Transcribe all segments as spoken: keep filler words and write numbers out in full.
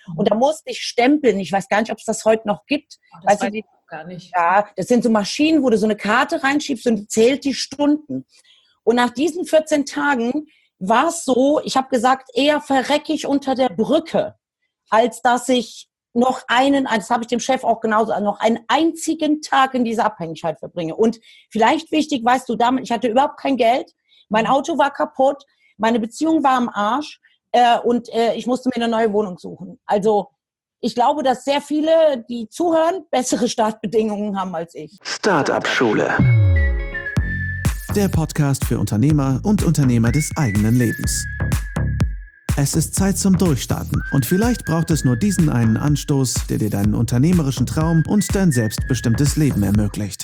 Und da musste ich stempeln. Ich weiß gar nicht, ob es das heute noch gibt. Oh, das weißt weiß du, die, ich gar nicht. Ja, das sind so Maschinen, wo du so eine Karte reinschiebst und die zählt die Stunden. Und nach diesen vierzehn Tagen war es so, ich habe gesagt, eher verrecke ich unter der Brücke, als dass ich noch einen, das habe ich dem Chef auch genauso, noch einen einzigen Tag in dieser Abhängigkeit verbringe. Und vielleicht wichtig, weißt du, damit, ich hatte überhaupt kein Geld, mein Auto war kaputt, meine Beziehung war am Arsch äh, und äh, ich musste mir eine neue Wohnung suchen. Also ich glaube, dass sehr viele, die zuhören, bessere Startbedingungen haben als ich. Start-up-Schule. Der Podcast für Unternehmer und Unternehmer des eigenen Lebens. Es ist Zeit zum Durchstarten und vielleicht braucht es nur diesen einen Anstoß, der dir deinen unternehmerischen Traum und dein selbstbestimmtes Leben ermöglicht.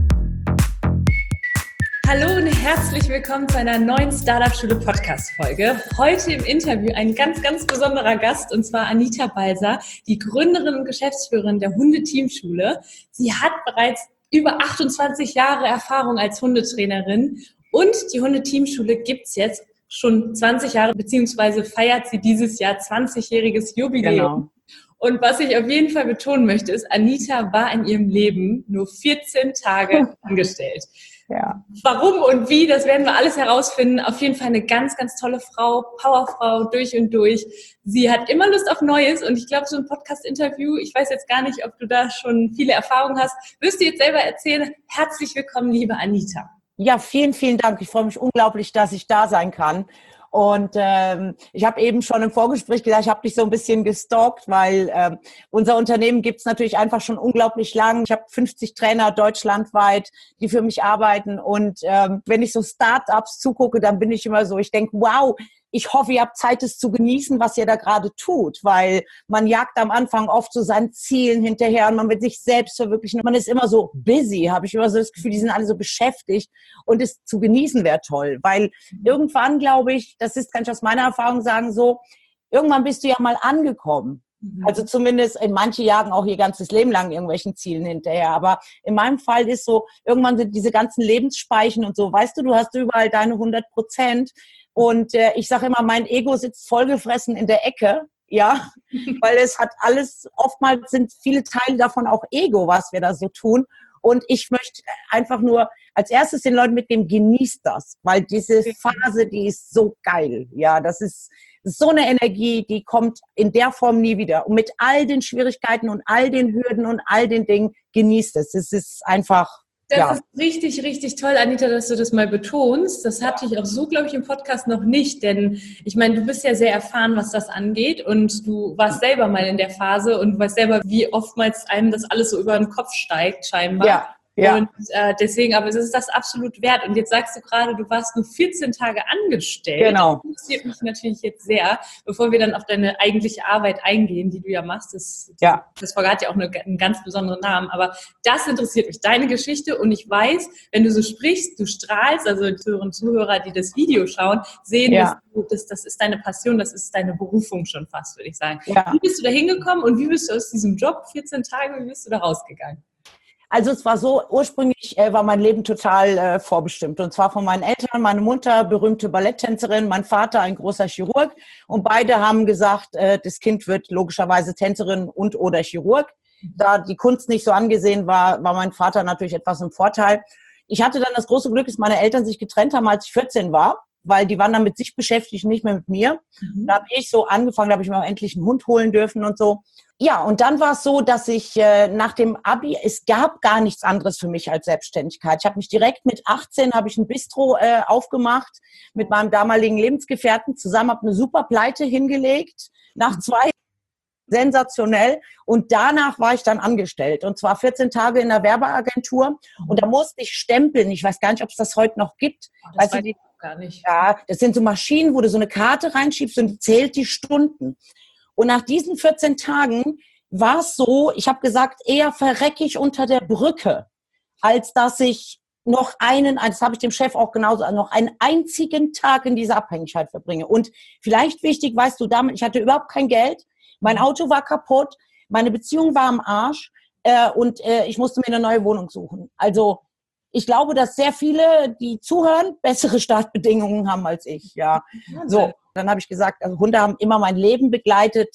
Hallo und herzlich willkommen zu einer neuen Startup-Schule-Podcast-Folge. Heute im Interview ein ganz, ganz besonderer Gast, und zwar Anita Balser, die Gründerin und Geschäftsführerin der Hundeteamschule. Sie hat bereits über achtundzwanzig Jahre Erfahrung als Hundetrainerin und die Hundeteamschule gibt's jetzt schon zwanzig Jahre, beziehungsweise feiert sie dieses Jahr zwanzigjähriges Jubiläum. Genau. Und was ich auf jeden Fall betonen möchte, ist, Anita war in ihrem Leben nur vierzehn Tage angestellt. Ja. Warum und wie, das werden wir alles herausfinden. Auf jeden Fall eine ganz, ganz tolle Frau, Powerfrau durch und durch. Sie hat immer Lust auf Neues und ich glaube, so ein Podcast-Interview, ich weiß jetzt gar nicht, ob du da schon viele Erfahrungen hast, wirst du jetzt selber erzählen. Herzlich willkommen, liebe Anita. Ja, vielen, vielen Dank. Ich freue mich unglaublich, dass ich da sein kann. Und ähm, ich habe eben schon im Vorgespräch gesagt, ich habe dich so ein bisschen gestalkt, weil ähm, unser Unternehmen gibt's natürlich einfach schon unglaublich lang. Ich habe fünfzig Trainer deutschlandweit, die für mich arbeiten. Und ähm, wenn ich so Start-ups zugucke, dann bin ich immer so, ich denke, wow, ich hoffe, ihr habt Zeit, es zu genießen, was ihr da gerade tut, weil man jagt am Anfang oft so seinen Zielen hinterher und man will sich selbst verwirklichen. Man ist immer so busy, habe ich immer so das Gefühl, die sind alle so beschäftigt und es zu genießen wäre toll, weil irgendwann, glaube ich, das ist, kann ich aus meiner Erfahrung sagen, so, irgendwann bist du ja mal angekommen. Mhm. Also zumindest in manche jagen auch ihr ganzes Leben lang irgendwelchen Zielen hinterher. Aber in meinem Fall ist so, irgendwann sind diese ganzen Lebensspeichen und so, weißt du, du hast überall deine hundert Prozent. Und äh, ich sage immer, mein Ego sitzt vollgefressen in der Ecke, ja, weil es hat alles, oftmals sind viele Teile davon auch Ego, was wir da so tun. Und ich möchte einfach nur als erstes den Leuten mitnehmen, genießt das, weil diese Phase, die ist so geil, ja, das ist so eine Energie, die kommt in der Form nie wieder. Und mit all den Schwierigkeiten und all den Hürden und all den Dingen, genießt es. Es ist einfach... Das ja. ist richtig, richtig toll, Anita, dass du das mal betonst. Das hatte ich auch so, glaube ich, im Podcast noch nicht, denn ich meine, du bist ja sehr erfahren, was das angeht und du warst selber mal in der Phase und weißt selber, wie oftmals einem das alles so über den Kopf steigt, scheinbar. Ja. Ja. Und äh, deswegen, aber es ist das absolut wert. Und jetzt sagst du gerade, du warst nur vierzehn Tage angestellt. Genau. Das interessiert mich natürlich jetzt sehr, bevor wir dann auf deine eigentliche Arbeit eingehen, die du ja machst. Das, ja. das verrät ja auch eine, einen ganz besonderen Namen. Aber das interessiert mich, deine Geschichte. Und ich weiß, wenn du so sprichst, du strahlst, also die Zuhörer und Zuhörer, die das Video schauen, sehen, ja. dass du, das, das ist deine Passion, das ist deine Berufung schon fast, würde ich sagen. Ja. Wie bist du da hingekommen und wie bist du aus diesem Job, vierzehn Tage, wie bist du da rausgegangen? Also es war so, ursprünglich äh, war mein Leben total äh, vorbestimmt. Und zwar von meinen Eltern, meine Mutter, berühmte Balletttänzerin, mein Vater, ein großer Chirurg. Und beide haben gesagt, äh, das Kind wird logischerweise Tänzerin und oder Chirurg. Da die Kunst nicht so angesehen war, war mein Vater natürlich etwas im Vorteil. Ich hatte dann das große Glück, dass meine Eltern sich getrennt haben, als ich vierzehn war, weil die waren dann mit sich beschäftigt, nicht mehr mit mir. Mhm. Da habe ich so angefangen, da habe ich mir auch endlich einen Hund holen dürfen und so. Ja, und dann war es so, dass ich äh, nach dem Abi, es gab gar nichts anderes für mich als Selbstständigkeit. Ich habe mich direkt mit achtzehn, habe ich ein Bistro äh, aufgemacht mit meinem damaligen Lebensgefährten zusammen, habe eine super Pleite hingelegt, nach zwei sensationell. Und danach war ich dann angestellt. Und zwar vierzehn Tage in der Werbeagentur. Und da musste ich stempeln. Ich weiß gar nicht, ob es das heute noch gibt. Oh, das also weiß die, ich gar nicht. Ja, das sind so Maschinen, wo du so eine Karte reinschiebst und die zählt die Stunden. Und nach diesen vierzehn Tagen war es so, ich habe gesagt, eher verrecke ich unter der Brücke, als dass ich noch einen, das habe ich dem Chef auch genauso, noch einen einzigen Tag in dieser Abhängigkeit verbringe. Und vielleicht wichtig, weißt du, damit, ich hatte überhaupt kein Geld, mein Auto war kaputt, meine Beziehung war am Arsch äh, und äh, ich musste mir eine neue Wohnung suchen. Also ich glaube, dass sehr viele, die zuhören, bessere Startbedingungen haben als ich. Ja, so. Dann habe ich gesagt, also Hunde haben immer mein Leben begleitet.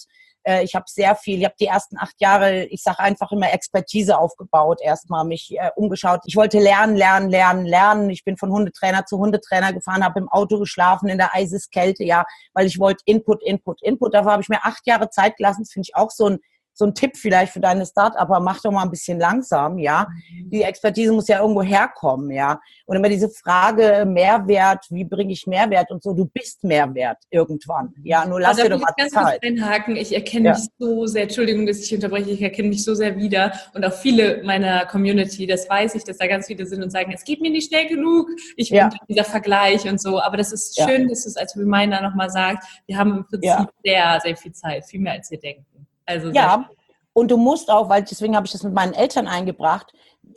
Äh, ich habe sehr viel, ich habe die ersten acht Jahre, ich sage einfach immer Expertise aufgebaut, erstmal mich äh, umgeschaut. Ich wollte lernen, lernen, lernen, lernen. Ich bin von Hundetrainer zu Hundetrainer gefahren, habe im Auto geschlafen, in der Eiseskälte, ja, weil ich wollte Input, Input, Input. Dafür habe ich mir acht Jahre Zeit gelassen. Das finde ich auch so ein So ein Tipp vielleicht für deine Start-up, aber mach doch mal ein bisschen langsam, ja. Die Expertise muss ja irgendwo herkommen, ja. Und immer diese Frage, Mehrwert, wie bringe ich Mehrwert und so, du bist Mehrwert irgendwann, ja. Nur lass dir doch mal ganz Zeit. Kurz einhaken. Ich erkenne Ja. mich so sehr, Entschuldigung, dass ich unterbreche, ich erkenne mich so sehr wieder und auch viele meiner Community, das weiß ich, dass da ganz viele sind und sagen, es geht mir nicht schnell genug, ich bin Ja. dieser Vergleich und so, aber das ist Ja. schön, dass du es als Reminder nochmal sagst, wir haben im Prinzip Ja. sehr, sehr viel Zeit, viel mehr als wir denken. Also Ja, und du musst auch, weil deswegen habe ich das mit meinen Eltern eingebracht,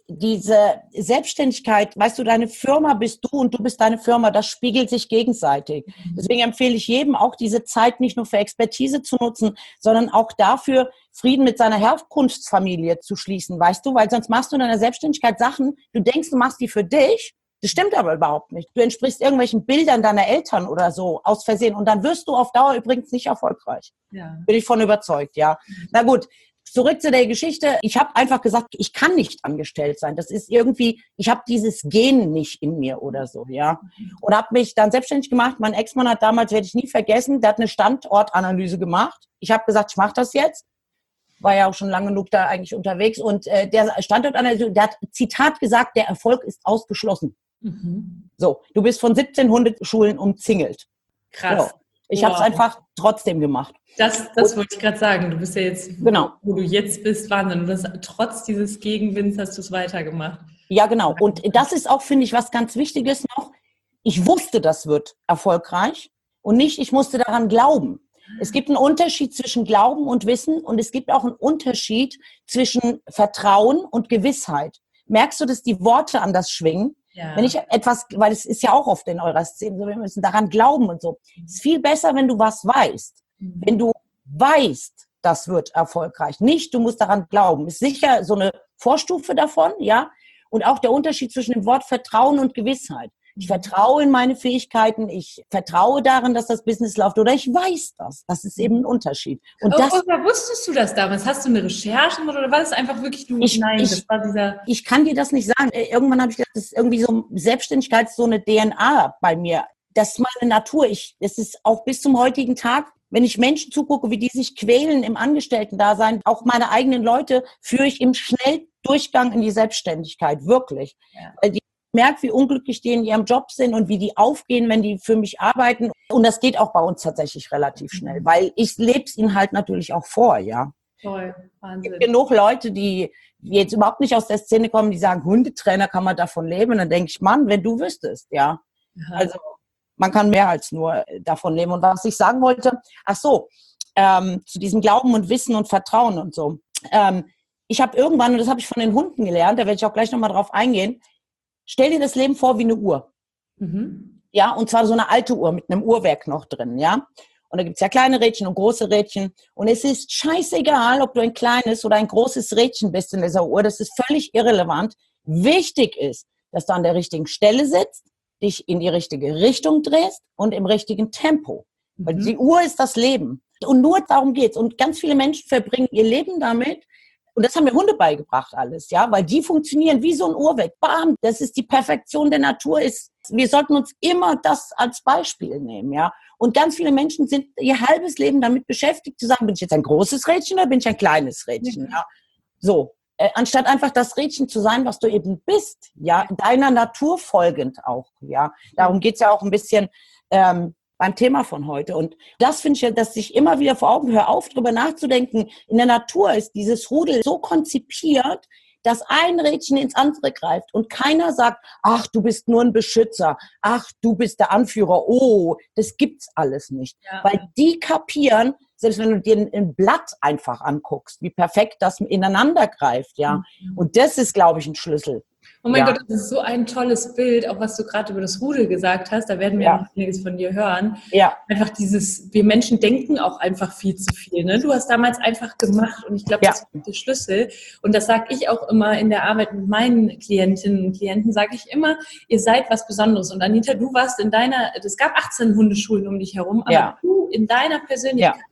diese Selbstständigkeit, weißt du, deine Firma bist du und du bist deine Firma, das spiegelt sich gegenseitig. Deswegen empfehle ich jedem auch diese Zeit nicht nur für Expertise zu nutzen, sondern auch dafür, Frieden mit seiner Herkunftsfamilie zu schließen, weißt du, weil sonst machst du in deiner Selbstständigkeit Sachen, du denkst, du machst die für dich, das stimmt aber überhaupt nicht. Du entsprichst irgendwelchen Bildern deiner Eltern oder so, aus Versehen, und dann wirst du auf Dauer übrigens nicht erfolgreich. Ja. Bin ich von überzeugt, ja. Na gut. Zurück zu der Geschichte. Ich habe einfach gesagt, ich kann nicht angestellt sein. Das ist irgendwie, ich habe dieses Gen nicht in mir oder so, ja. Und habe mich dann selbstständig gemacht. Mein Ex-Mann hat damals, werde ich nie vergessen, der hat eine Standortanalyse gemacht. Ich habe gesagt, ich mache das jetzt. War ja auch schon lange genug da eigentlich unterwegs. Und äh, der Standortanalyse, der hat Zitat gesagt, der Erfolg ist ausgeschlossen. Mhm. So, du bist von siebzehn Hundeschulen umzingelt. Krass. So. Ich Wow. habe es einfach trotzdem gemacht. Das, das wollte ich gerade sagen. Du bist ja jetzt, Genau. wo du jetzt bist, Wahnsinn. Du hast, trotz dieses Gegenwinds hast du es weitergemacht. Ja, genau. Und das ist auch, finde ich, was ganz Wichtiges noch. Ich wusste, das wird erfolgreich und nicht, ich musste daran glauben. Es gibt einen Unterschied zwischen Glauben und Wissen und es gibt auch einen Unterschied zwischen Vertrauen und Gewissheit. Merkst du, dass die Worte anders schwingen? Ja. Wenn ich etwas, weil es ist ja auch oft in eurer Szene so, wir müssen daran glauben und so. Es ist viel besser, wenn du was weißt. Mhm. Wenn du weißt, das wird erfolgreich. Nicht, du musst daran glauben. Ist sicher so eine Vorstufe davon, ja. Und auch der Unterschied zwischen dem Wort Vertrauen und Gewissheit. Ich vertraue in meine Fähigkeiten, ich vertraue darin, dass das Business läuft, oder ich weiß das. Das ist eben ein Unterschied. Und oh, das, oder wusstest du das damals? Hast du eine Recherche oder war das einfach wirklich du? Ich- Nein, ich- das war dieser... ich kann dir das nicht sagen. Irgendwann habe ich gedacht, das ist irgendwie so, Selbstständigkeit ist so eine D N A bei mir. Das ist meine Natur. Ich, es ist auch bis zum heutigen Tag, wenn ich Menschen zugucke, wie die sich quälen im Angestellten-Dasein, auch meine eigenen Leute, führe ich im Schnelldurchgang in die Selbstständigkeit, wirklich. Ja. Weil die merke, wie unglücklich die in ihrem Job sind und wie die aufgehen, wenn die für mich arbeiten. Und das geht auch bei uns tatsächlich relativ schnell, weil ich lebe es ihnen halt natürlich auch vor, ja. Toll, Es Wahnsinn. gibt genug Leute, die jetzt überhaupt nicht aus der Szene kommen, die sagen, Hundetrainer, kann man davon leben? Und dann denke ich, Mann, wenn du wüsstest, ja. Ja. Also man kann mehr als nur davon leben. Und was ich sagen wollte, ach so, ähm, zu diesem Glauben und Wissen und Vertrauen und so. Ähm, ich habe irgendwann, und das habe ich von den Hunden gelernt, da werde ich auch gleich nochmal drauf eingehen, stell dir das Leben vor wie eine Uhr. Mhm. Ja, und zwar so eine alte Uhr mit einem Uhrwerk noch drin, ja. Und da gibt's ja kleine Rädchen und große Rädchen. Und es ist scheißegal, ob du ein kleines oder ein großes Rädchen bist in dieser Uhr. Das ist völlig irrelevant. Wichtig ist, dass du an der richtigen Stelle sitzt, dich in die richtige Richtung drehst und im richtigen Tempo. Weil Mhm. die Uhr ist das Leben. Und nur darum geht's. Und ganz viele Menschen verbringen ihr Leben damit, und das haben mir Hunde beigebracht alles, ja, weil die funktionieren wie so ein Uhrwerk. Bam, das ist die Perfektion der Natur. Ist, wir sollten uns immer das als Beispiel nehmen, ja. Und ganz viele Menschen sind ihr halbes Leben damit beschäftigt, zu sagen, bin ich jetzt ein großes Rädchen oder bin ich ein kleines Rädchen, ja. So, äh, anstatt einfach das Rädchen zu sein, was du eben bist, ja, deiner Natur folgend auch, ja. Darum geht's ja auch ein bisschen ähm, beim Thema von heute. Und das finde ich ja, dass ich immer wieder vor Augen höre, auf, darüber nachzudenken. In der Natur ist dieses Rudel so konzipiert, dass ein Rädchen ins andere greift und keiner sagt, ach, du bist nur ein Beschützer, ach, du bist der Anführer, oh, das gibt's alles nicht. Ja. Weil die kapieren, selbst wenn du dir ein, ein Blatt einfach anguckst, wie perfekt das ineinander greift, ja. Mhm. Und das ist, glaube ich, ein Schlüssel. Oh mein Ja. Gott, das ist so ein tolles Bild, auch was du gerade über das Rudel gesagt hast, da werden wir Ja. noch einiges von dir hören. Ja, Einfach dieses, wir Menschen denken auch einfach viel zu viel. Ne? Du hast damals einfach gemacht und ich glaube, Ja. das ist der Schlüssel. Und das sage ich auch immer in der Arbeit mit meinen Klientinnen und Klienten, sage ich immer, ihr seid was Besonderes. Und Anita, du warst in deiner, es gab achtzehn Hundeschulen um dich herum, aber Ja. du in deiner Persönlichkeit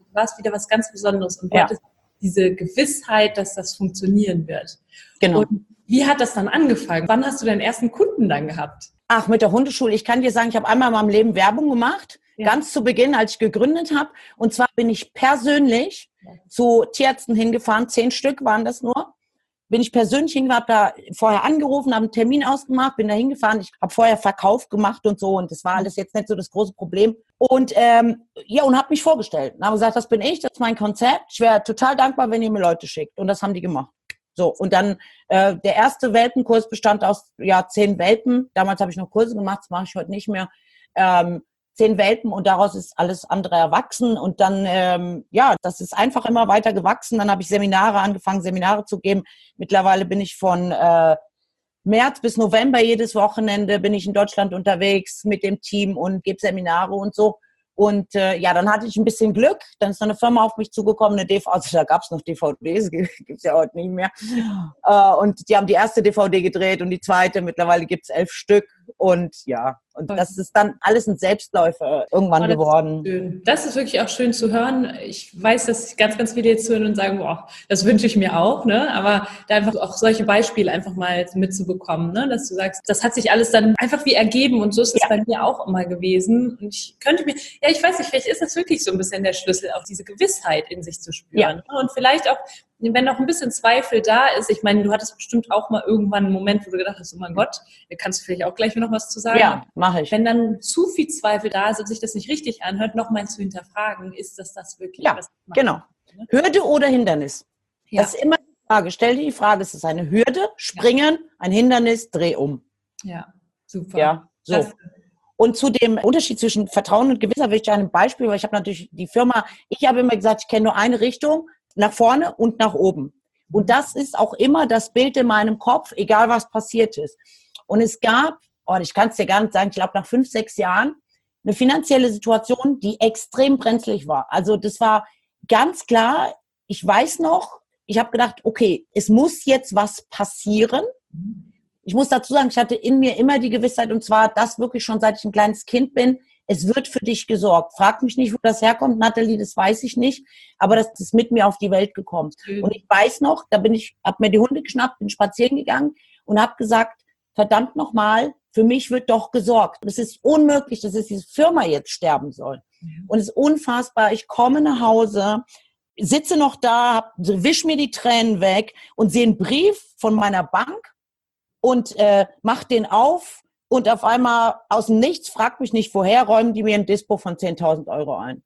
war es wieder was ganz Besonderes und Ja. wolltest diese Gewissheit, dass das funktionieren wird. Genau. Und wie hat das dann angefangen? Wann hast du deinen ersten Kunden dann gehabt? Ach, mit der Hundeschule. Ich kann dir sagen, ich habe einmal in meinem Leben Werbung gemacht, Ja. ganz zu Beginn, als ich gegründet habe. Und zwar bin ich persönlich zu Tierärzten hingefahren, zehn Stück waren das nur. Bin ich persönlich hingefahren, habe da vorher angerufen, habe einen Termin ausgemacht, bin da hingefahren. Ich habe vorher Verkauf gemacht und so und das war alles jetzt nicht so das große Problem. Und ähm, ja, und habe mich vorgestellt. Und habe gesagt, das bin ich, das ist mein Konzept. Ich wäre total dankbar, wenn ihr mir Leute schickt. Und das haben die gemacht. So, und dann äh, der erste Welpenkurs bestand aus ja zehn Welpen. Damals habe ich noch Kurse gemacht, das mache ich heute nicht mehr. Ähm, zehn Welpen und daraus ist alles andere erwachsen. Und dann, ähm, ja, das ist einfach immer weiter gewachsen. Dann habe ich Seminare angefangen, Seminare zu geben. Mittlerweile bin ich von äh, März bis November jedes Wochenende bin ich in Deutschland unterwegs mit dem Team und gebe Seminare und so. Und äh, ja, dann hatte ich ein bisschen Glück. Dann ist noch eine Firma auf mich zugekommen, eine D V D, also da gab es noch D V Ds, gibt es ja heute nicht mehr. Äh, und die haben die erste D V D gedreht und die zweite. Mittlerweile gibt es elf Stück. Und ja, und das ist dann alles ein Selbstläufer irgendwann Oh, das geworden. ist schön. Das ist wirklich auch schön zu hören. Ich weiß, dass ganz, ganz viele jetzt hören und sagen, boah, das wünsche ich mir auch, ne? Aber da einfach auch solche Beispiele einfach mal mitzubekommen, ne? Dass du sagst, das hat sich alles dann einfach wie ergeben und so ist es Ja. bei mir auch immer gewesen. Und ich könnte mir, ja, ich weiß nicht, vielleicht ist das wirklich so ein bisschen der Schlüssel, auch diese Gewissheit in sich zu spüren. Ja. Ne? Und vielleicht auch, wenn noch ein bisschen Zweifel da ist, ich meine, du hattest bestimmt auch mal irgendwann einen Moment, wo du gedacht hast, oh mein Gott, da kannst du vielleicht auch gleich noch was zu sagen. Ja, mache ich. Wenn dann zu viel Zweifel da ist und sich das nicht richtig anhört, nochmal zu hinterfragen, ist das das wirklich, Ja, was ich mache? genau. Hürde oder Hindernis? Ja. Das ist immer die Frage. Stell dir die Frage, ist es eine Hürde, Springen, ein Hindernis, Dreh um. Ja, super. Ja, so. Das, Und zu dem Unterschied zwischen Vertrauen und Gewissheit will ich dir ein Beispiel, weil ich habe natürlich die Firma, ich habe immer gesagt, ich kenne nur eine Richtung, nach vorne und nach oben. Und das ist auch immer das Bild in meinem Kopf, egal was passiert ist. Und es gab, oh, ich kann es dir gar nicht sagen, ich glaube nach fünf, sechs Jahren, eine finanzielle Situation, die extrem brenzlig war. Also das war ganz klar, ich weiß noch, ich habe gedacht, okay, es muss jetzt was passieren. Ich muss dazu sagen, ich hatte in mir immer die Gewissheit, und zwar das wirklich schon seit ich ein kleines Kind bin, es wird für dich gesorgt. Frag mich nicht, wo das herkommt, Nathalie, das weiß ich nicht, aber das ist mit mir auf die Welt gekommen. Schön. Und ich weiß noch, da bin ich, habe mir die Hunde geschnappt, bin spazieren gegangen und habe gesagt, verdammt nochmal, für mich wird doch gesorgt. Es ist unmöglich, dass diese Firma jetzt sterben soll. Und es ist unfassbar. Ich komme nach Hause, sitze noch da, hab, wisch mir die Tränen weg und sehe einen Brief von meiner Bank und äh, mach den auf und auf einmal aus dem Nichts, fragt mich nicht woher, räumen die mir ein Dispo von zehntausend Euro ein.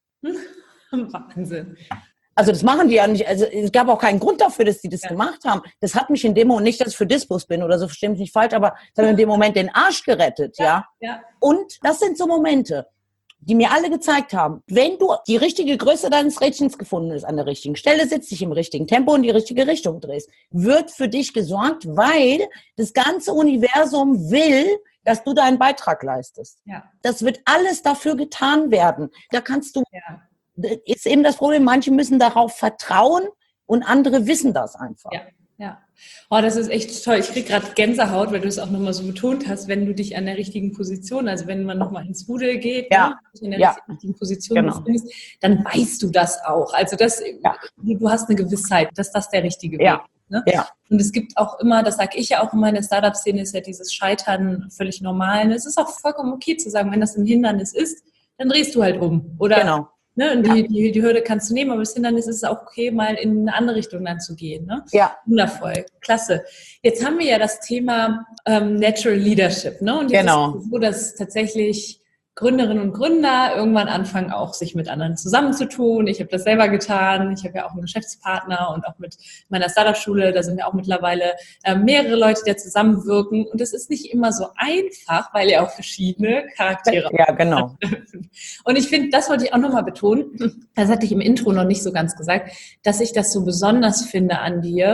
Wahnsinn. Also das machen die ja nicht. Also es gab auch keinen Grund dafür, dass die das Ja. gemacht haben. Das hat mich in dem Moment, nicht, dass ich für Dispos bin oder so, verstehe mich nicht falsch, aber es hat mir in dem Moment den Arsch gerettet, ja. Ja. Und das sind so Momente, die mir alle gezeigt haben, wenn du die richtige Größe deines Rädchens gefunden hast, an der richtigen Stelle sitzt, dich im richtigen Tempo und die richtige Richtung drehst, wird für dich gesorgt, weil das ganze Universum will, dass du deinen Beitrag leistest. Ja. Das wird alles dafür getan werden. Da kannst du, Ja. ist eben das Problem, manche müssen darauf vertrauen und andere wissen das einfach. Ja. Ja. Oh, das ist echt toll. Ich kriege gerade Gänsehaut, weil du es auch nochmal so betont hast, wenn du dich an der richtigen Position, also wenn man nochmal ins Rudel geht, Ja. ne, dich in der Ja. richtigen Position Genau. befindest, dann weißt du das auch. Also das, Ja. du hast eine Gewissheit, dass das der richtige Ja. Weg ist. Ne? Ja. Und es gibt auch immer, das sage ich ja auch in meiner Startup-Szene, ist ja dieses Scheitern völlig normal. Und es ist auch vollkommen okay zu sagen, wenn das ein Hindernis ist, dann drehst du halt um. Oder Genau. Ne, und die, die, die Hürde kannst du nehmen, aber das Hindernis ist es auch okay, mal in eine andere Richtung dann zu gehen. Ne? Ja. Wundervoll, klasse. Jetzt haben wir ja das Thema ähm, Natural Leadership. Ne? Und jetzt Genau. ist es so, dass tatsächlich Gründerinnen und Gründer irgendwann anfangen, auch sich mit anderen zusammenzutun. Ich habe das selber getan. Ich habe ja auch einen Geschäftspartner und auch mit meiner Startup-Schule, da sind ja auch mittlerweile äh, mehrere Leute, die da zusammenwirken. Und es ist nicht immer so einfach, weil ja auch verschiedene Charaktere Ja, genau. Und ich finde, das wollte ich auch nochmal betonen, das hatte ich im Intro noch nicht so ganz gesagt, dass ich das so besonders finde an dir,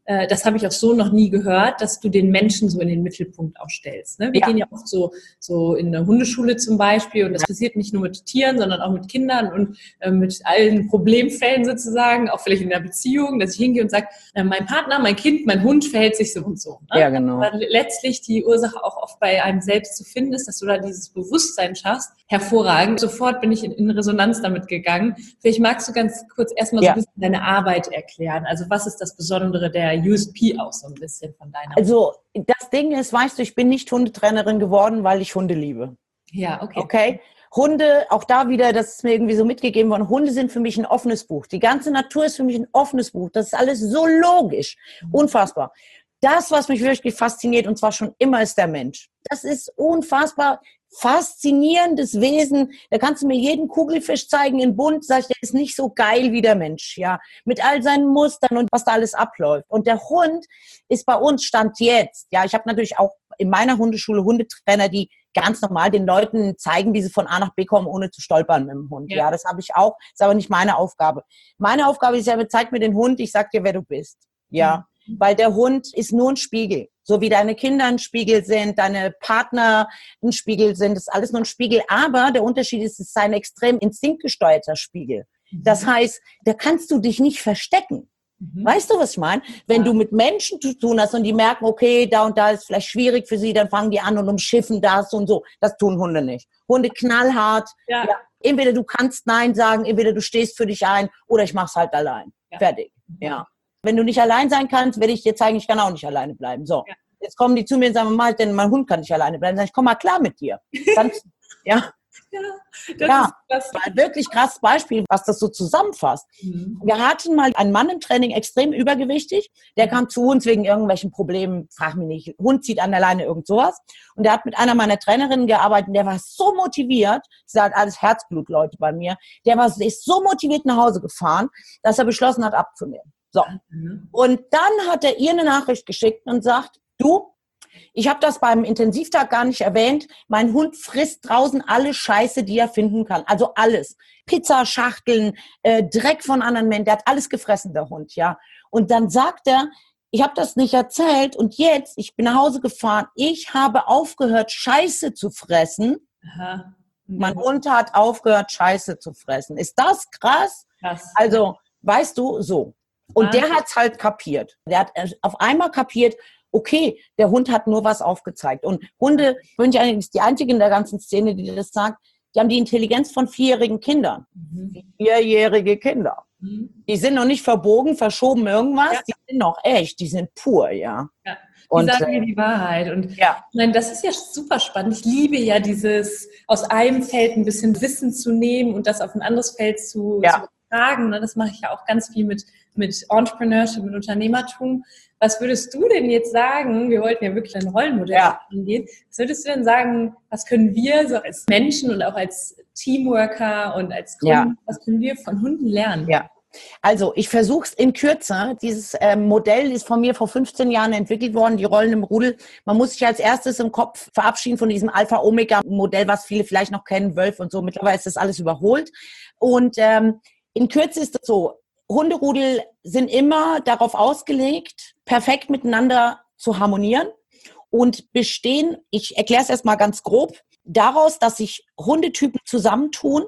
äh, das habe ich auch so noch nie gehört, dass du den Menschen so in den Mittelpunkt auch stellst. Ne? Wir Ja. gehen ja oft so, so in eine Hundeschule zum Beispiel und das passiert nicht nur mit Tieren, sondern auch mit Kindern und äh, mit allen Problemfällen sozusagen, auch vielleicht in der Beziehung, dass ich hingehe und sage, äh, mein Partner, mein Kind, mein Hund verhält sich so und so. Ne? Ja, genau. Aber letztlich die Ursache auch oft bei einem selbst zu finden ist, dass du da dieses Bewusstsein schaffst. Hervorragend. Sofort bin ich in, in Resonanz damit gegangen. Vielleicht magst du ganz kurz erstmal so Ja. ein bisschen deine Arbeit erklären. Also was ist das Besondere der U S P auch so ein bisschen von deiner? Also das Ding ist, weißt du, ich bin nicht Hundetrainerin geworden, weil ich Hunde liebe. Ja, okay. Okay? Hunde, auch da wieder, das ist mir irgendwie so mitgegeben worden, Hunde sind für mich ein offenes Buch. Die ganze Natur ist für mich ein offenes Buch. Das ist alles so logisch. Unfassbar. Das, was mich wirklich fasziniert, und zwar schon immer, ist der Mensch. Das ist unfassbar faszinierendes Wesen. Da kannst du mir jeden Kugelfisch zeigen in bunt, sag ich, der ist nicht so geil wie der Mensch, ja. Mit all seinen Mustern und was da alles abläuft. Und der Hund ist bei uns Stand jetzt. Ja, ich habe natürlich auch in meiner Hundeschule Hundetrainer, die ganz normal den Leuten zeigen, wie sie von A nach B kommen, ohne zu stolpern mit dem Hund. Ja, ja, das habe ich auch. Ist aber nicht meine Aufgabe. Meine Aufgabe ist ja, zeig mir den Hund, ich sag dir, wer du bist. Ja. Mhm. Weil der Hund ist nur ein Spiegel. So wie deine Kinder ein Spiegel sind, deine Partner ein Spiegel sind, ist alles nur ein Spiegel. Aber der Unterschied ist, es ist ein extrem instinktgesteuerter Spiegel. Mhm. Das heißt, da kannst du dich nicht verstecken. Mhm. Weißt du, was ich meine? Wenn ja. du mit Menschen zu tun hast und die merken, okay, da und da ist vielleicht schwierig für sie, dann fangen die an und umschiffen das und so. Das tun Hunde nicht. Hunde knallhart. Ja. Ja. Entweder du kannst Nein sagen, entweder du stehst für dich ein oder ich mach's halt allein. Ja. Fertig. Ja. Wenn du nicht allein sein kannst, werde ich dir zeigen, ich kann auch nicht alleine bleiben. So, ja. Jetzt kommen die zu mir und sagen, mal, denn mein Hund kann nicht alleine bleiben. Sag ich, komm mal klar mit dir. Kannst, ja, ja, das ja, ist war ein wirklich krasses Beispiel, was das so zusammenfasst. Mhm. Wir hatten mal einen Mann im Training, extrem übergewichtig. Der kam zu uns wegen irgendwelchen Problemen, frag mich nicht, Hund zieht an der Leine, irgend sowas. Und der hat mit einer meiner Trainerinnen gearbeitet, der war so motiviert, sie hat alles Herzblutleute bei mir, der war, ist so motiviert nach Hause gefahren, dass er beschlossen hat, abzunehmen. So. Mhm. Und dann hat er ihr eine Nachricht geschickt und sagt, du, ich habe das beim Intensivtag gar nicht erwähnt, mein Hund frisst draußen alle Scheiße, die er finden kann. Also alles. Pizzaschachteln, äh, Dreck von anderen Menschen, der hat alles gefressen, der Hund, ja. Und dann sagt er, ich habe das nicht erzählt und jetzt, ich bin nach Hause gefahren, ich habe aufgehört, Scheiße zu fressen. Aha. Mhm. Mein Hund hat aufgehört, Scheiße zu fressen. Ist das krass? Krass. Also, weißt du, so. Und der hat's halt kapiert. Der hat auf einmal kapiert, okay, der Hund hat nur was aufgezeigt. Und Hunde, ich bin ja eigentlich die Einzige in der ganzen Szene, die das sagt, die haben die Intelligenz von vierjährigen Kindern. Mhm. Vierjährige Kinder. Mhm. Die sind noch nicht verbogen, verschoben irgendwas, ja. Die sind noch echt, die sind pur, ja. Ja. Die und, sagen mir die Wahrheit. Und ja. Nein, das ist ja super spannend. Ich liebe ja dieses, aus einem Feld ein bisschen Wissen zu nehmen und das auf ein anderes Feld zu, ja. zu übertragen. Das mache ich ja auch ganz viel mit mit Entrepreneurship, mit Unternehmertum. Was würdest du denn jetzt sagen, wir wollten ja wirklich ein Rollenmodell ja. angehen, was würdest du denn sagen, was können wir so als Menschen und auch als Teamworker und als Gründer, ja. was können wir von Hunden lernen? Ja, also ich versuche es in Kürze. Dieses ähm, Modell ist von mir vor fünfzehn Jahren entwickelt worden, die Rollen im Rudel. Man muss sich als erstes im Kopf verabschieden von diesem Alpha-Omega-Modell, was viele vielleicht noch kennen, Wölfe und so. Mittlerweile ist das alles überholt. Und ähm, in Kürze ist es so, Hunderudel sind immer darauf ausgelegt, perfekt miteinander zu harmonieren und bestehen, ich erkläre es erstmal ganz grob, daraus, dass sich Hundetypen zusammentun,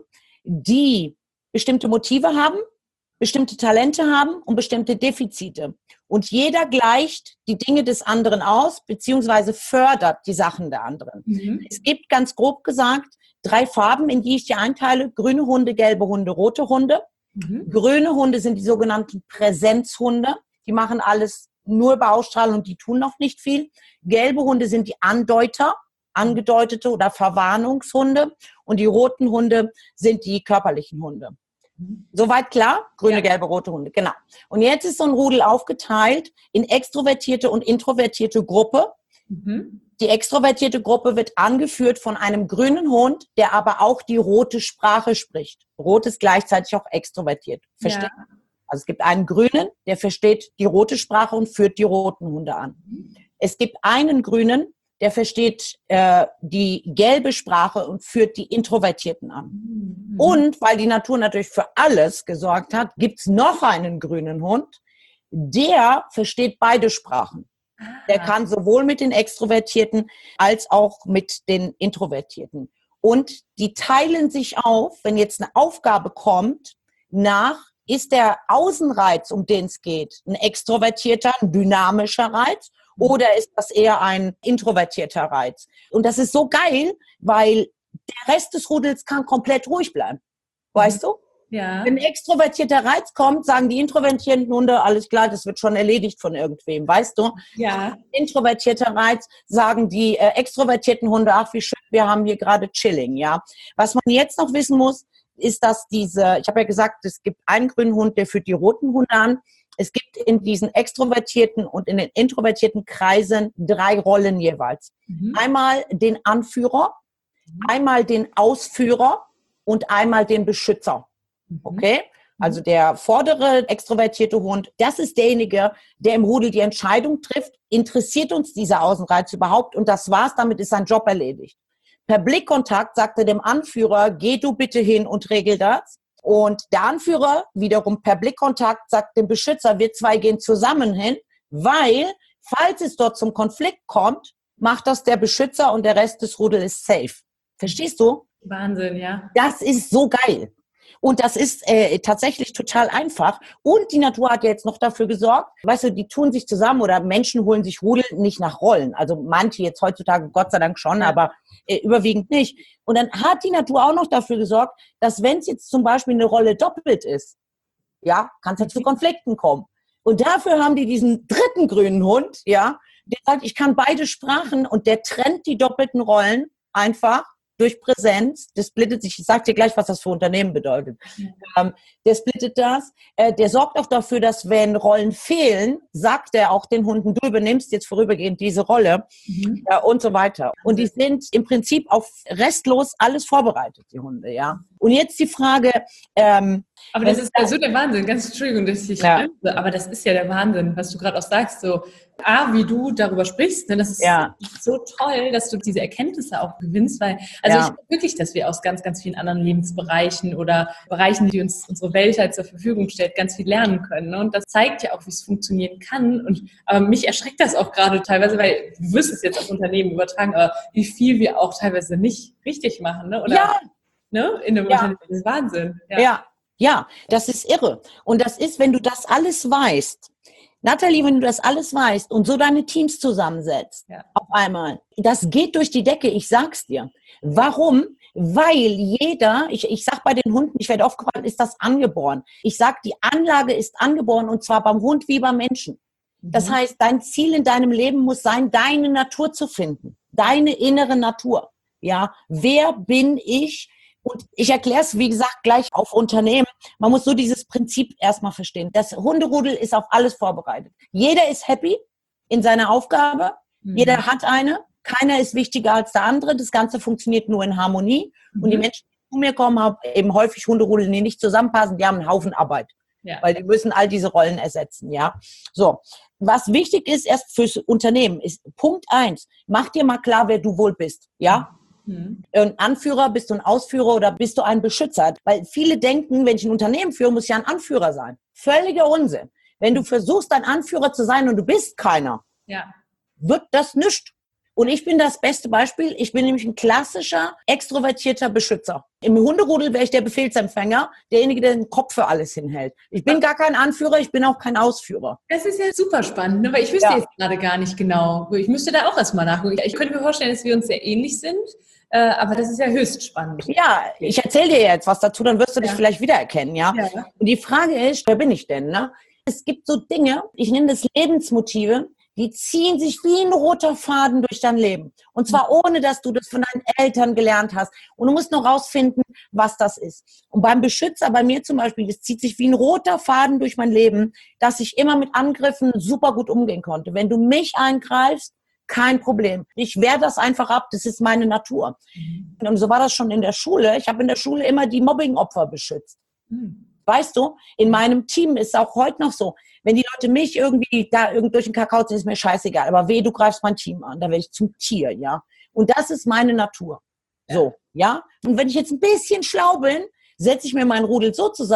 die bestimmte Motive haben, bestimmte Talente haben und bestimmte Defizite. Und jeder gleicht die Dinge des anderen aus, beziehungsweise fördert die Sachen der anderen. Mhm. Es gibt ganz grob gesagt drei Farben, in die ich die einteile: grüne Hunde, gelbe Hunde, rote Hunde. Mhm. Grüne Hunde sind die sogenannten Präsenzhunde. Die machen alles nur über Ausstrahlung und die tun noch nicht viel. Gelbe Hunde sind die Andeuter, angedeutete oder Verwarnungshunde. Und die roten Hunde sind die körperlichen Hunde. Mhm. Soweit klar? Grüne, ja. gelbe, rote Hunde, genau. Und jetzt ist so ein Rudel aufgeteilt in extrovertierte und introvertierte Gruppe. Mhm. Die extrovertierte Gruppe wird angeführt von einem grünen Hund, der aber auch die rote Sprache spricht. Rot ist gleichzeitig auch extrovertiert. Versteht? Ja. Also es gibt einen grünen, der versteht die rote Sprache und führt die roten Hunde an. Mhm. Es gibt einen grünen, der versteht äh, die gelbe Sprache und führt die Introvertierten an. Mhm. Und weil die Natur natürlich für alles gesorgt hat, gibt's noch einen grünen Hund, der versteht beide Sprachen. Der kann sowohl mit den Extrovertierten als auch mit den Introvertierten. Und die teilen sich auf, wenn jetzt eine Aufgabe kommt, nach, ist der Außenreiz, um den es geht, ein extrovertierter, ein dynamischer Reiz oder ist das eher ein introvertierter Reiz? Und das ist so geil, weil der Rest des Rudels kann komplett ruhig bleiben. Weißt du? Ja. Wenn ein extrovertierter Reiz kommt, sagen die introvertierten Hunde, alles klar, das wird schon erledigt von irgendwem, weißt du? Ja. Introvertierter Reiz, sagen die äh, extrovertierten Hunde, ach wie schön, wir haben hier gerade Chilling, ja. Was man jetzt noch wissen muss, ist, dass diese, ich habe ja gesagt, es gibt einen grünen Hund, der führt die roten Hunde an. Es gibt in diesen extrovertierten und in den introvertierten Kreisen drei Rollen jeweils. Mhm. Einmal den Anführer, mhm. einmal den Ausführer und einmal den Beschützer. Okay? Also der vordere extrovertierte Hund, das ist derjenige, der im Rudel die Entscheidung trifft, interessiert uns dieser Außenreiz überhaupt? Und das war's, damit ist sein Job erledigt. Per Blickkontakt sagt er dem Anführer, geh du bitte hin und regel das. Und der Anführer wiederum per Blickkontakt sagt dem Beschützer, wir zwei gehen zusammen hin, weil, falls es dort zum Konflikt kommt, macht das der Beschützer und der Rest des Rudels ist safe. Verstehst du? Wahnsinn, ja. Das ist so geil. Und das ist äh, tatsächlich total einfach. Und die Natur hat ja jetzt noch dafür gesorgt, weißt du, die tun sich zusammen oder Menschen holen sich Rudel nicht nach Rollen. Also manche jetzt heutzutage, Gott sei Dank schon, ja. aber äh, überwiegend nicht. Und dann hat die Natur auch noch dafür gesorgt, dass wenn es jetzt zum Beispiel eine Rolle doppelt ist, ja, kann es ja zu Konflikten kommen. Und dafür haben die diesen dritten grünen Hund, ja, der sagt, ich kann beide Sprachen und der trennt die doppelten Rollen einfach durch Präsenz, das splittet sich, ich sag dir gleich, was das für Unternehmen bedeutet. Mhm. Ähm, der splittet das, äh, der sorgt auch dafür, dass wenn Rollen fehlen, sagt er auch den Hunden, du übernimmst jetzt vorübergehend diese Rolle mhm. äh, und so weiter. Und die sind im Prinzip auf restlos alles vorbereitet, die Hunde, ja. Und jetzt die Frage, ähm, aber das ist ja so der Wahnsinn, ganz Entschuldigung, dass ich ja. bremse, aber das ist ja der Wahnsinn, was du gerade auch sagst, so, A, wie du darüber sprichst, ne, das ist ja. so toll, dass du diese Erkenntnisse auch gewinnst, weil, also ja. ich glaube wirklich, dass wir aus ganz, ganz vielen anderen Lebensbereichen oder Bereichen, die uns unsere Welt halt zur Verfügung stellt, ganz viel lernen können, ne? Und das zeigt ja auch, wie es funktionieren kann und aber mich erschreckt das auch gerade teilweise, weil du wirst es jetzt auf Unternehmen übertragen, aber wie viel wir auch teilweise nicht richtig machen, ne? Oder, ja. ne? In einem ja. Unternehmen, das ist Wahnsinn. Ja. ja. Ja, das ist irre. Und das ist, wenn du das alles weißt, Nathalie, wenn du das alles weißt und so deine Teams zusammensetzt, ja. auf einmal, das geht durch die Decke, ich sag's dir. Warum? Weil jeder, ich, ich sag bei den Hunden, ich werde oft gefragt, ist das angeboren? Ich sag, die Anlage ist angeboren und zwar beim Hund wie beim Menschen. Das mhm. heißt, dein Ziel in deinem Leben muss sein, deine Natur zu finden. Deine innere Natur. Ja, wer bin ich? Und ich erkläre es, wie gesagt, gleich auf Unternehmen. Man muss so dieses Prinzip erstmal verstehen. Das Hunderudel ist auf alles vorbereitet. Jeder ist happy in seiner Aufgabe. Mhm. Jeder hat eine. Keiner ist wichtiger als der andere. Das Ganze funktioniert nur in Harmonie. Mhm. Und die Menschen, die zu mir kommen, haben eben häufig Hunderudel, die nicht zusammenpassen. Die haben einen Haufen Arbeit. Ja. Weil die müssen all diese Rollen ersetzen, ja. So. Was wichtig ist erst fürs Unternehmen ist Punkt eins. Mach dir mal klar, wer du wohl bist, ja. Mhm. Ein Anführer, bist du ein Ausführer oder bist du ein Beschützer? Weil viele denken, wenn ich ein Unternehmen führe, muss ich ja ein Anführer sein. Völliger Unsinn. Wenn du versuchst, ein Anführer zu sein und du bist keiner, ja. wird das nichts. Und ich bin das beste Beispiel. Ich bin nämlich ein klassischer, extrovertierter Beschützer. Im Hunderudel wäre ich der Befehlsempfänger, derjenige, der den Kopf für alles hinhält. Ich bin gar kein Anführer, ich bin auch kein Ausführer. Das ist ja super spannend, ne? Weil ich wüsste ja. jetzt gerade gar nicht genau. Ich müsste da auch erstmal nachgucken. Ich könnte mir vorstellen, dass wir uns sehr ähnlich sind, äh, aber das ist ja höchst spannend. Ja, ich erzähle dir jetzt was dazu, dann wirst du dich ja. vielleicht wiedererkennen, ja? ja. Und die Frage ist, wer bin ich denn, ne? Es gibt so Dinge, ich nenne das Lebensmotive, die ziehen sich wie ein roter Faden durch dein Leben. Und zwar ohne, dass du das von deinen Eltern gelernt hast. Und du musst noch rausfinden, was das ist. Und beim Beschützer, bei mir zum Beispiel, das zieht sich wie ein roter Faden durch mein Leben, dass ich immer mit Angriffen super gut umgehen konnte. Wenn du mich eingreifst, kein Problem. Ich wehre das einfach ab, das ist meine Natur. Mhm. Und so war das schon in der Schule. Ich habe in der Schule immer die Mobbing-Opfer beschützt. Mhm. Weißt du, in meinem Team ist es auch heute noch so, wenn die Leute mich irgendwie da irgendwie durch den Kakao ziehen, ist mir scheißegal. Aber weh, du greifst mein Team an, da werde ich zum Tier, ja. Und das ist meine Natur. Ja. So, ja. Und wenn ich jetzt ein bisschen schlau bin, setze ich mir meinen Rudel so zusammen,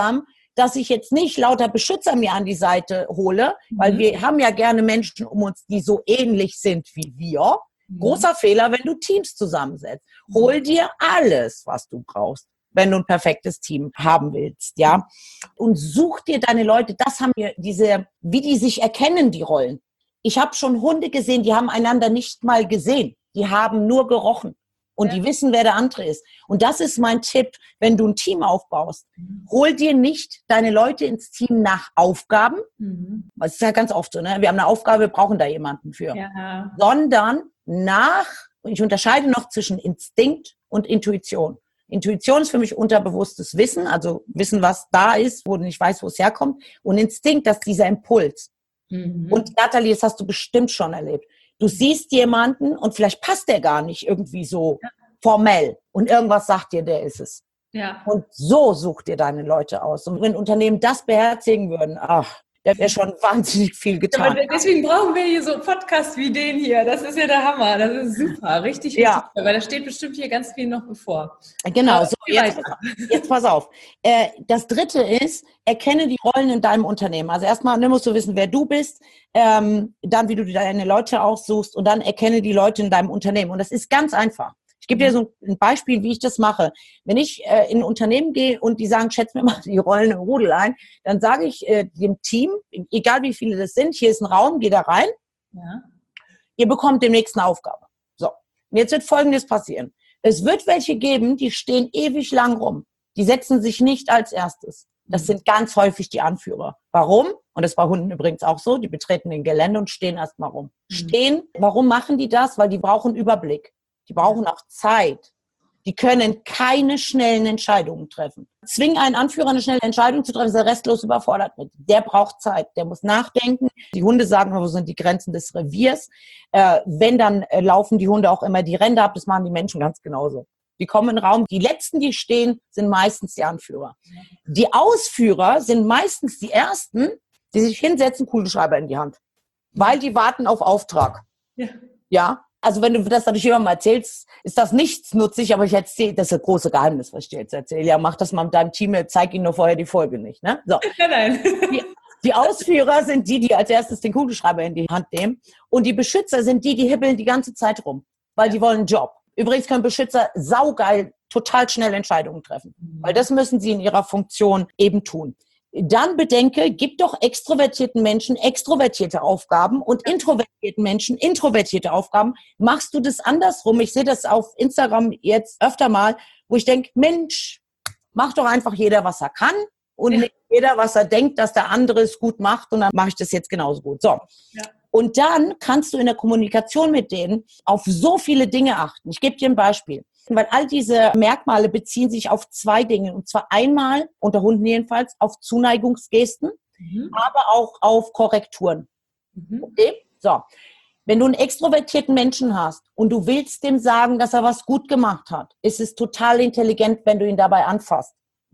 dass ich jetzt nicht lauter Beschützer mir an die Seite hole, weil mhm. wir haben ja gerne Menschen um uns, die so ähnlich sind wie wir. Mhm. Großer Fehler, wenn du Teams zusammensetzt. Hol dir alles, was du brauchst, wenn du ein perfektes Team haben willst, ja. Und such dir deine Leute, das haben wir, diese, wie die sich erkennen, die Rollen. Ich habe schon Hunde gesehen, die haben einander nicht mal gesehen. Die haben nur gerochen. Und ja. die wissen, wer der andere ist. Und das ist mein Tipp, wenn du ein Team aufbaust. Hol dir nicht deine Leute ins Team nach Aufgaben. Mhm. Das ist ja ganz oft so, ne? Wir haben eine Aufgabe, wir brauchen da jemanden für. Ja. Sondern nach, und ich unterscheide noch zwischen Instinkt und Intuition. Intuition ist für mich unterbewusstes Wissen, also Wissen, was da ist, wo du nicht weißt, wo es herkommt. Und Instinkt, das ist dieser Impuls. Mhm. Und Nathalie, das hast du bestimmt schon erlebt. Du siehst jemanden und vielleicht passt der gar nicht irgendwie so ja. formell. Und irgendwas sagt dir, der ist es. Ja. Und so such dir deine Leute aus. Und wenn Unternehmen das beherzigen würden, ach, da wäre schon wahnsinnig viel getan. Ja, deswegen brauchen wir hier so Podcasts wie den hier. Das ist ja der Hammer. Das ist super. Richtig, richtig ja. toll, weil da steht bestimmt hier ganz viel noch bevor. Genau. So, jetzt, jetzt pass auf. Äh, das Dritte ist, erkenne die Rollen in deinem Unternehmen. Also erstmal ne, musst du wissen, wer du bist, ähm, dann wie du deine Leute aussuchst und dann erkenne die Leute in deinem Unternehmen. Und das ist ganz einfach. Ich gebe dir so ein Beispiel, wie ich das mache. Wenn ich äh, in ein Unternehmen gehe und die sagen, schätz mir mal die Rollen im Rudel ein, dann sage ich äh, dem Team, egal wie viele das sind, hier ist ein Raum, geh da rein. Ja. Ihr bekommt demnächst eine Aufgabe. So, und jetzt wird Folgendes passieren. Es wird welche geben, die stehen ewig lang rum. Die setzen sich nicht als erstes. Das sind ganz häufig die Anführer. Warum? Und das ist bei Hunden übrigens auch so. Die betreten den Gelände und stehen erstmal rum. Mhm. Stehen, warum machen die das? Weil die brauchen Überblick. Die brauchen auch Zeit. Die können keine schnellen Entscheidungen treffen. Zwing einen Anführer, eine schnelle Entscheidung zu treffen, ist er restlos überfordert mit. Der braucht Zeit, der muss nachdenken. Die Hunde sagen, wo sind die Grenzen des Reviers. Äh, wenn, dann äh, laufen die Hunde auch immer die Ränder ab. Das machen die Menschen ganz genauso. Die kommen in den Raum. Die Letzten, die stehen, sind meistens die Anführer. Die Ausführer sind meistens die Ersten, die sich hinsetzen, Kugelschreiber in die Hand. Weil die warten auf Auftrag. Ja. Ja. Also wenn du das natürlich jemandem erzählst, ist das nichtsnutzig, aber ich erzähle, das ist ein großes Geheimnis, was ich dir jetzt erzähle. Ja, mach das mal mit deinem Team, zeig ihnen nur vorher die Folge nicht, ne? So. Nein, nein. Die, die Ausführer sind die, die als erstes den Kugelschreiber in die Hand nehmen. Und die Beschützer sind die, die hibbeln die ganze Zeit rum, weil die wollen einen Job. Übrigens können Beschützer saugeil total schnell Entscheidungen treffen, weil das müssen sie in ihrer Funktion eben tun. Dann bedenke, gib doch extrovertierten Menschen extrovertierte Aufgaben und introvertierten Menschen introvertierte Aufgaben. Machst du das andersrum? Ich sehe das auf Instagram jetzt öfter mal, wo ich denke, Mensch, mach doch einfach jeder, was er kann und ja. nicht jeder, was er denkt, dass der andere es gut macht und dann mache ich das jetzt genauso gut. So. Ja. Und dann kannst du in der Kommunikation mit denen auf so viele Dinge achten. Ich gebe dir ein Beispiel. Weil all diese Merkmale beziehen sich auf zwei Dinge. Und zwar einmal, unter Hunden jedenfalls, auf Zuneigungsgesten, mhm. aber auch auf Korrekturen. Mhm. Okay? So. Wenn du einen extrovertierten Menschen hast und du willst dem sagen, dass er was gut gemacht hat, ist es total intelligent, wenn du ihn dabei anfasst.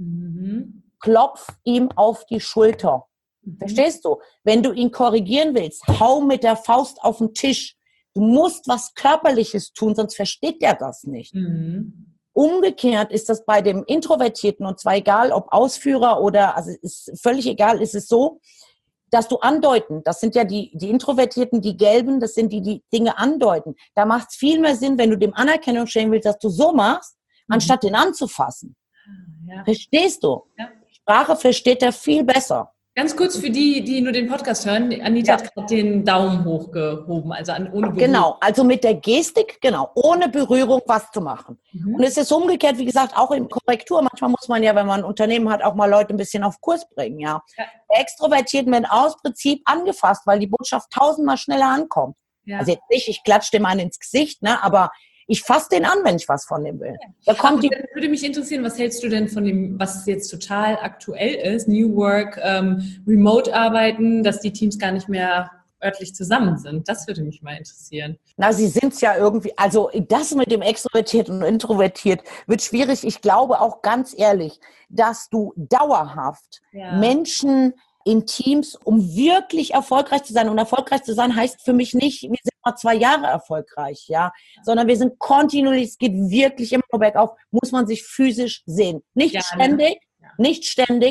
Mhm. Klopf ihm auf die Schulter. Mhm. Verstehst du? Wenn du ihn korrigieren willst, hau mit der Faust auf den Tisch. Du musst was Körperliches tun, sonst versteht der das nicht. Mhm. Umgekehrt ist das bei dem Introvertierten, und zwar egal, ob Ausführer oder, also ist völlig egal, ist es so, dass du andeuten, das sind ja die, die Introvertierten, die Gelben, das sind die, die Dinge andeuten. Da macht es viel mehr Sinn, wenn du dem Anerkennung schenken willst, dass du so machst, mhm. anstatt den anzufassen. Ja. Verstehst du? Ja. Sprache versteht er viel besser. Ganz kurz für die, die nur den Podcast hören. Anita ja. hat gerade den Daumen hochgehoben, also an, ohne Berührung. Genau, also mit der Gestik, genau, ohne Berührung was zu machen. Mhm. Und es ist umgekehrt, wie gesagt, auch in Korrektur. Manchmal muss man ja, wenn man ein Unternehmen hat, auch mal Leute ein bisschen auf Kurs bringen, ja. ja. Extrovertierten werden aus Prinzip angefasst, weil die Botschaft tausendmal schneller ankommt. Ja. Also jetzt nicht, ich klatsche dem einen ins Gesicht, ne, aber ich fasse den an, wenn ich was von dem will. Da kommt die. Würde mich interessieren, was hältst du denn von dem, was jetzt total aktuell ist, New Work, ähm, Remote-Arbeiten, dass die Teams gar nicht mehr örtlich zusammen sind? Das würde mich mal interessieren. Na, sie sind es ja irgendwie, also das mit dem Extrovertiert und Introvertiert wird schwierig. Ich glaube auch ganz ehrlich, dass du dauerhaft ja. Menschen in Teams, um wirklich erfolgreich zu sein. Und erfolgreich zu sein heißt für mich nicht, wir sind mal zwei Jahre erfolgreich, ja, sondern wir sind kontinuierlich, es geht wirklich immer nur bergauf, muss man sich physisch sehen. Nicht ja, ständig, ja. nicht ständig,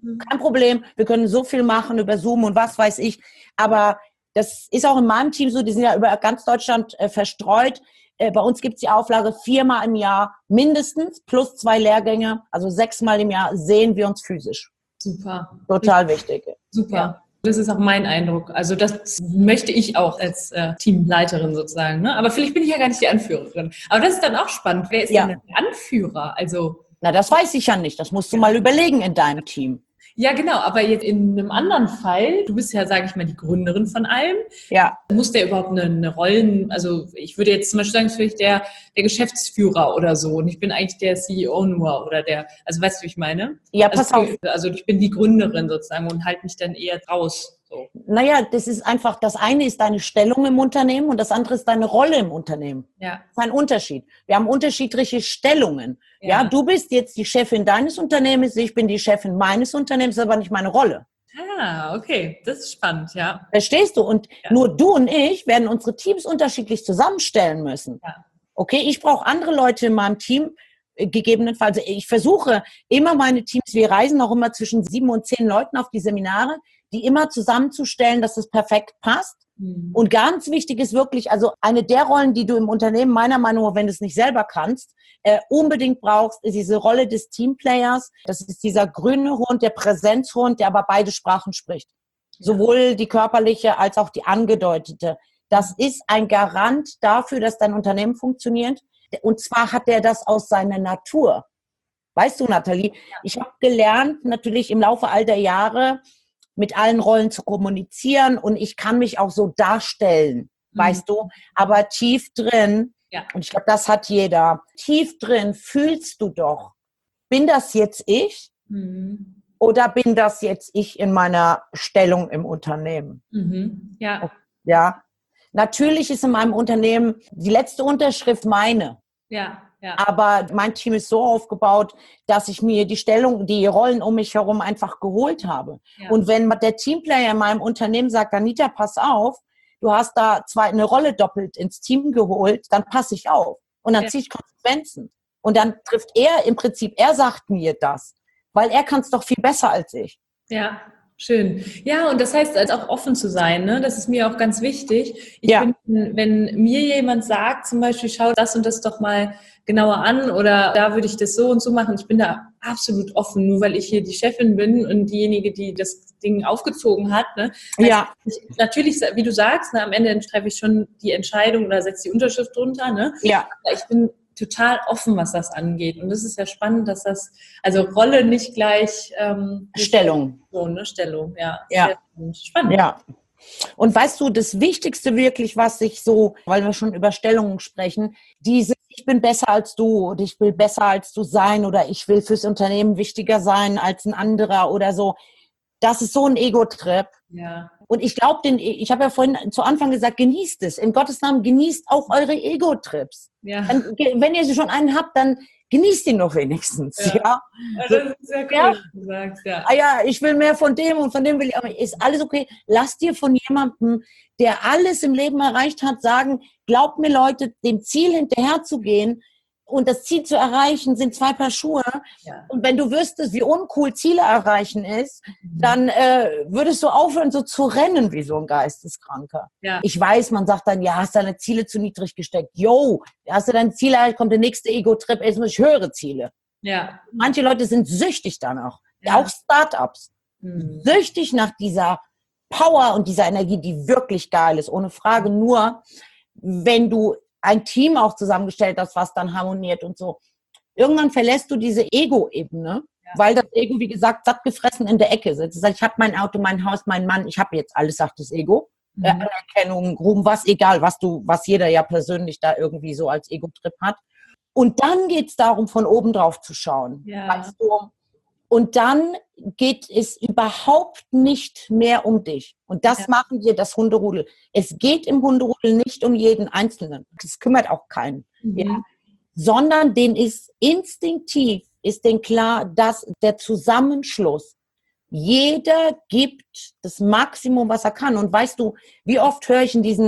Kein Problem, wir können so viel machen über Zoom und was weiß ich. Aber das ist auch in meinem Team so, die sind ja über ganz Deutschland äh, verstreut. Äh, bei uns gibt es die Auflage, viermal im Jahr mindestens, plus zwei Lehrgänge, also sechsmal im Jahr sehen wir uns physisch. Super. Total wichtig. Super. Ja. Das ist auch mein Eindruck. Also das möchte ich auch als äh, Teamleiterin sozusagen. Ne? Aber vielleicht bin ich ja gar nicht die Anführerin. Aber das ist dann auch spannend. Wer ist Ja. denn der Anführer? Also Na, das weiß ich ja nicht. Das musst du mal überlegen in deinem Team. ja, genau. Aber jetzt in einem anderen Fall, du bist ja, sage ich mal, die Gründerin von allem. Ja. Muss der überhaupt eine, eine Rollen, also ich würde jetzt zum Beispiel sagen, vielleicht der, der Geschäftsführer oder so und ich bin eigentlich der C E O nur oder der, also weißt du, wie ich meine? Ja, pass also, auf. Also ich bin die Gründerin sozusagen und halte mich dann eher raus. So. Naja, das ist einfach, das eine ist deine Stellung im Unternehmen und das andere ist deine Rolle im Unternehmen. Ja. Das ist ein Unterschied. Wir haben unterschiedliche Stellungen. Ja. Ja. Du bist jetzt die Chefin deines Unternehmens, ich bin die Chefin meines Unternehmens, aber nicht meine Rolle. Ah, okay. Das ist spannend, ja. Verstehst du? Und Ja. nur du und ich werden unsere Teams unterschiedlich zusammenstellen müssen. Ja. Okay, ich brauche andere Leute in meinem Team, äh, gegebenenfalls. Ich versuche immer meine Teams, wir reisen auch immer zwischen sieben und zehn Leuten auf die Seminare, die immer zusammenzustellen, dass es perfekt passt. Mhm. Und ganz wichtig ist wirklich, also eine der Rollen, die du im Unternehmen meiner Meinung nach, wenn du es nicht selber kannst, äh, unbedingt brauchst, ist diese Rolle des Teamplayers. Das ist dieser grüne Hund, der Präsenzhund, der aber beide Sprachen spricht. Ja. Sowohl die körperliche als auch die angedeutete. Das ist ein Garant dafür, dass dein Unternehmen funktioniert. Und zwar hat er das aus seiner Natur. Weißt du, Nathalie, ich habe gelernt, natürlich im Laufe all der Jahre, mit allen Rollen zu kommunizieren und ich kann mich auch so darstellen, mhm. weißt du, aber tief drin, ja. und ich glaube, das hat jeder, tief drin fühlst du doch, bin das jetzt ich Mhm. oder bin das jetzt ich in meiner Stellung im Unternehmen? Mhm. Ja. Ja, natürlich ist in meinem Unternehmen die letzte Unterschrift meine. Ja. Ja. Aber mein Team ist so aufgebaut, dass ich mir die Stellung, die Rollen um mich herum einfach geholt habe. Ja. Und wenn der Teamplayer in meinem Unternehmen sagt, Anita, pass auf, du hast da zwar eine Rolle doppelt ins Team geholt, dann passe ich auf. Und dann Ja. ziehe ich Konsequenzen. Und dann trifft er im Prinzip, er sagt mir das, weil er kann es doch viel besser als ich. Ja. Schön. Ja, und das heißt, als auch offen zu sein, ne? Das ist mir auch ganz wichtig. Ich Ja. bin, wenn mir jemand sagt, zum Beispiel, schau das und das doch mal genauer an oder da würde ich das so und so machen, ich bin da absolut offen, nur weil ich hier die Chefin bin und diejenige, die das Ding aufgezogen hat. Ne? Ja. Also ich, natürlich, wie du sagst, ne, am Ende treffe ich schon die Entscheidung oder setze die Unterschrift drunter. Ne? Ja. Aber ich bin total offen, was das angeht. Und das ist ja spannend, dass das, also Rolle nicht gleich ähm, Stellung. So, ne? Stellung, ja. Ja. Sehr spannend. Ja. Und weißt du, das Wichtigste wirklich, was ich so, weil wir schon über Stellungen sprechen, diese, ich bin besser als du oder ich will besser als du sein oder ich will fürs Unternehmen wichtiger sein als ein anderer oder so, das ist so ein Ego-Trip. Ja. Und ich glaube, den, ich habe ja vorhin zu Anfang gesagt, genießt es. In Gottes Namen, genießt auch eure Ego-Trips. Ja. Dann, wenn ihr schon einen habt, dann genießt ihn doch wenigstens. Ja. Ja. Ja, das ist sehr cool, Ja. was du sagst, ja. Ah ja, ich will mehr von dem und von dem will ich auch. Ist alles okay. Lass dir von jemandem, der alles im Leben erreicht hat, sagen, glaubt mir Leute, dem Ziel hinterher zu gehen und das Ziel zu erreichen, sind zwei Paar Schuhe. Ja. Und wenn du wüsstest, wie uncool Ziele erreichen ist, Mhm. dann äh, würdest du aufhören, so zu rennen wie so ein Geisteskranker. Ja. Ich weiß, man sagt dann, ja, hast deine Ziele zu niedrig gesteckt. Yo, hast du dein Ziel erreicht, kommt der nächste Ego-Trip, jetzt muss ich höhere Ziele. Ja. Manche Leute sind süchtig danach. Ja. Auch Startups. Mhm. Süchtig nach dieser Power und dieser Energie, die wirklich geil ist. Ohne Frage, nur wenn du ein Team auch zusammengestellt hast, was dann harmoniert und so. Irgendwann verlässt du diese Ego-Ebene, Ja. weil das Ego, wie gesagt, satt gefressen in der Ecke sitzt. Das heißt, ich habe mein Auto, mein Haus, mein Mann, ich habe jetzt alles, sagt das Ego. Mhm. Äh, Anerkennung, Ruhm, was egal, was du, was jeder ja persönlich da irgendwie so als Ego-Trip hat. Und dann geht es darum, von oben drauf zu schauen. Ja. Weißt du? Und dann geht es überhaupt nicht mehr um dich. Und das Ja. machen wir, das Hunderudel. Es geht im Hunderudel nicht um jeden Einzelnen. Das kümmert auch keinen. Mhm. Ja? Sondern den ist instinktiv, ist denen klar, dass der Zusammenschluss, jeder gibt das Maximum, was er kann. Und weißt du, wie oft höre ich in diesen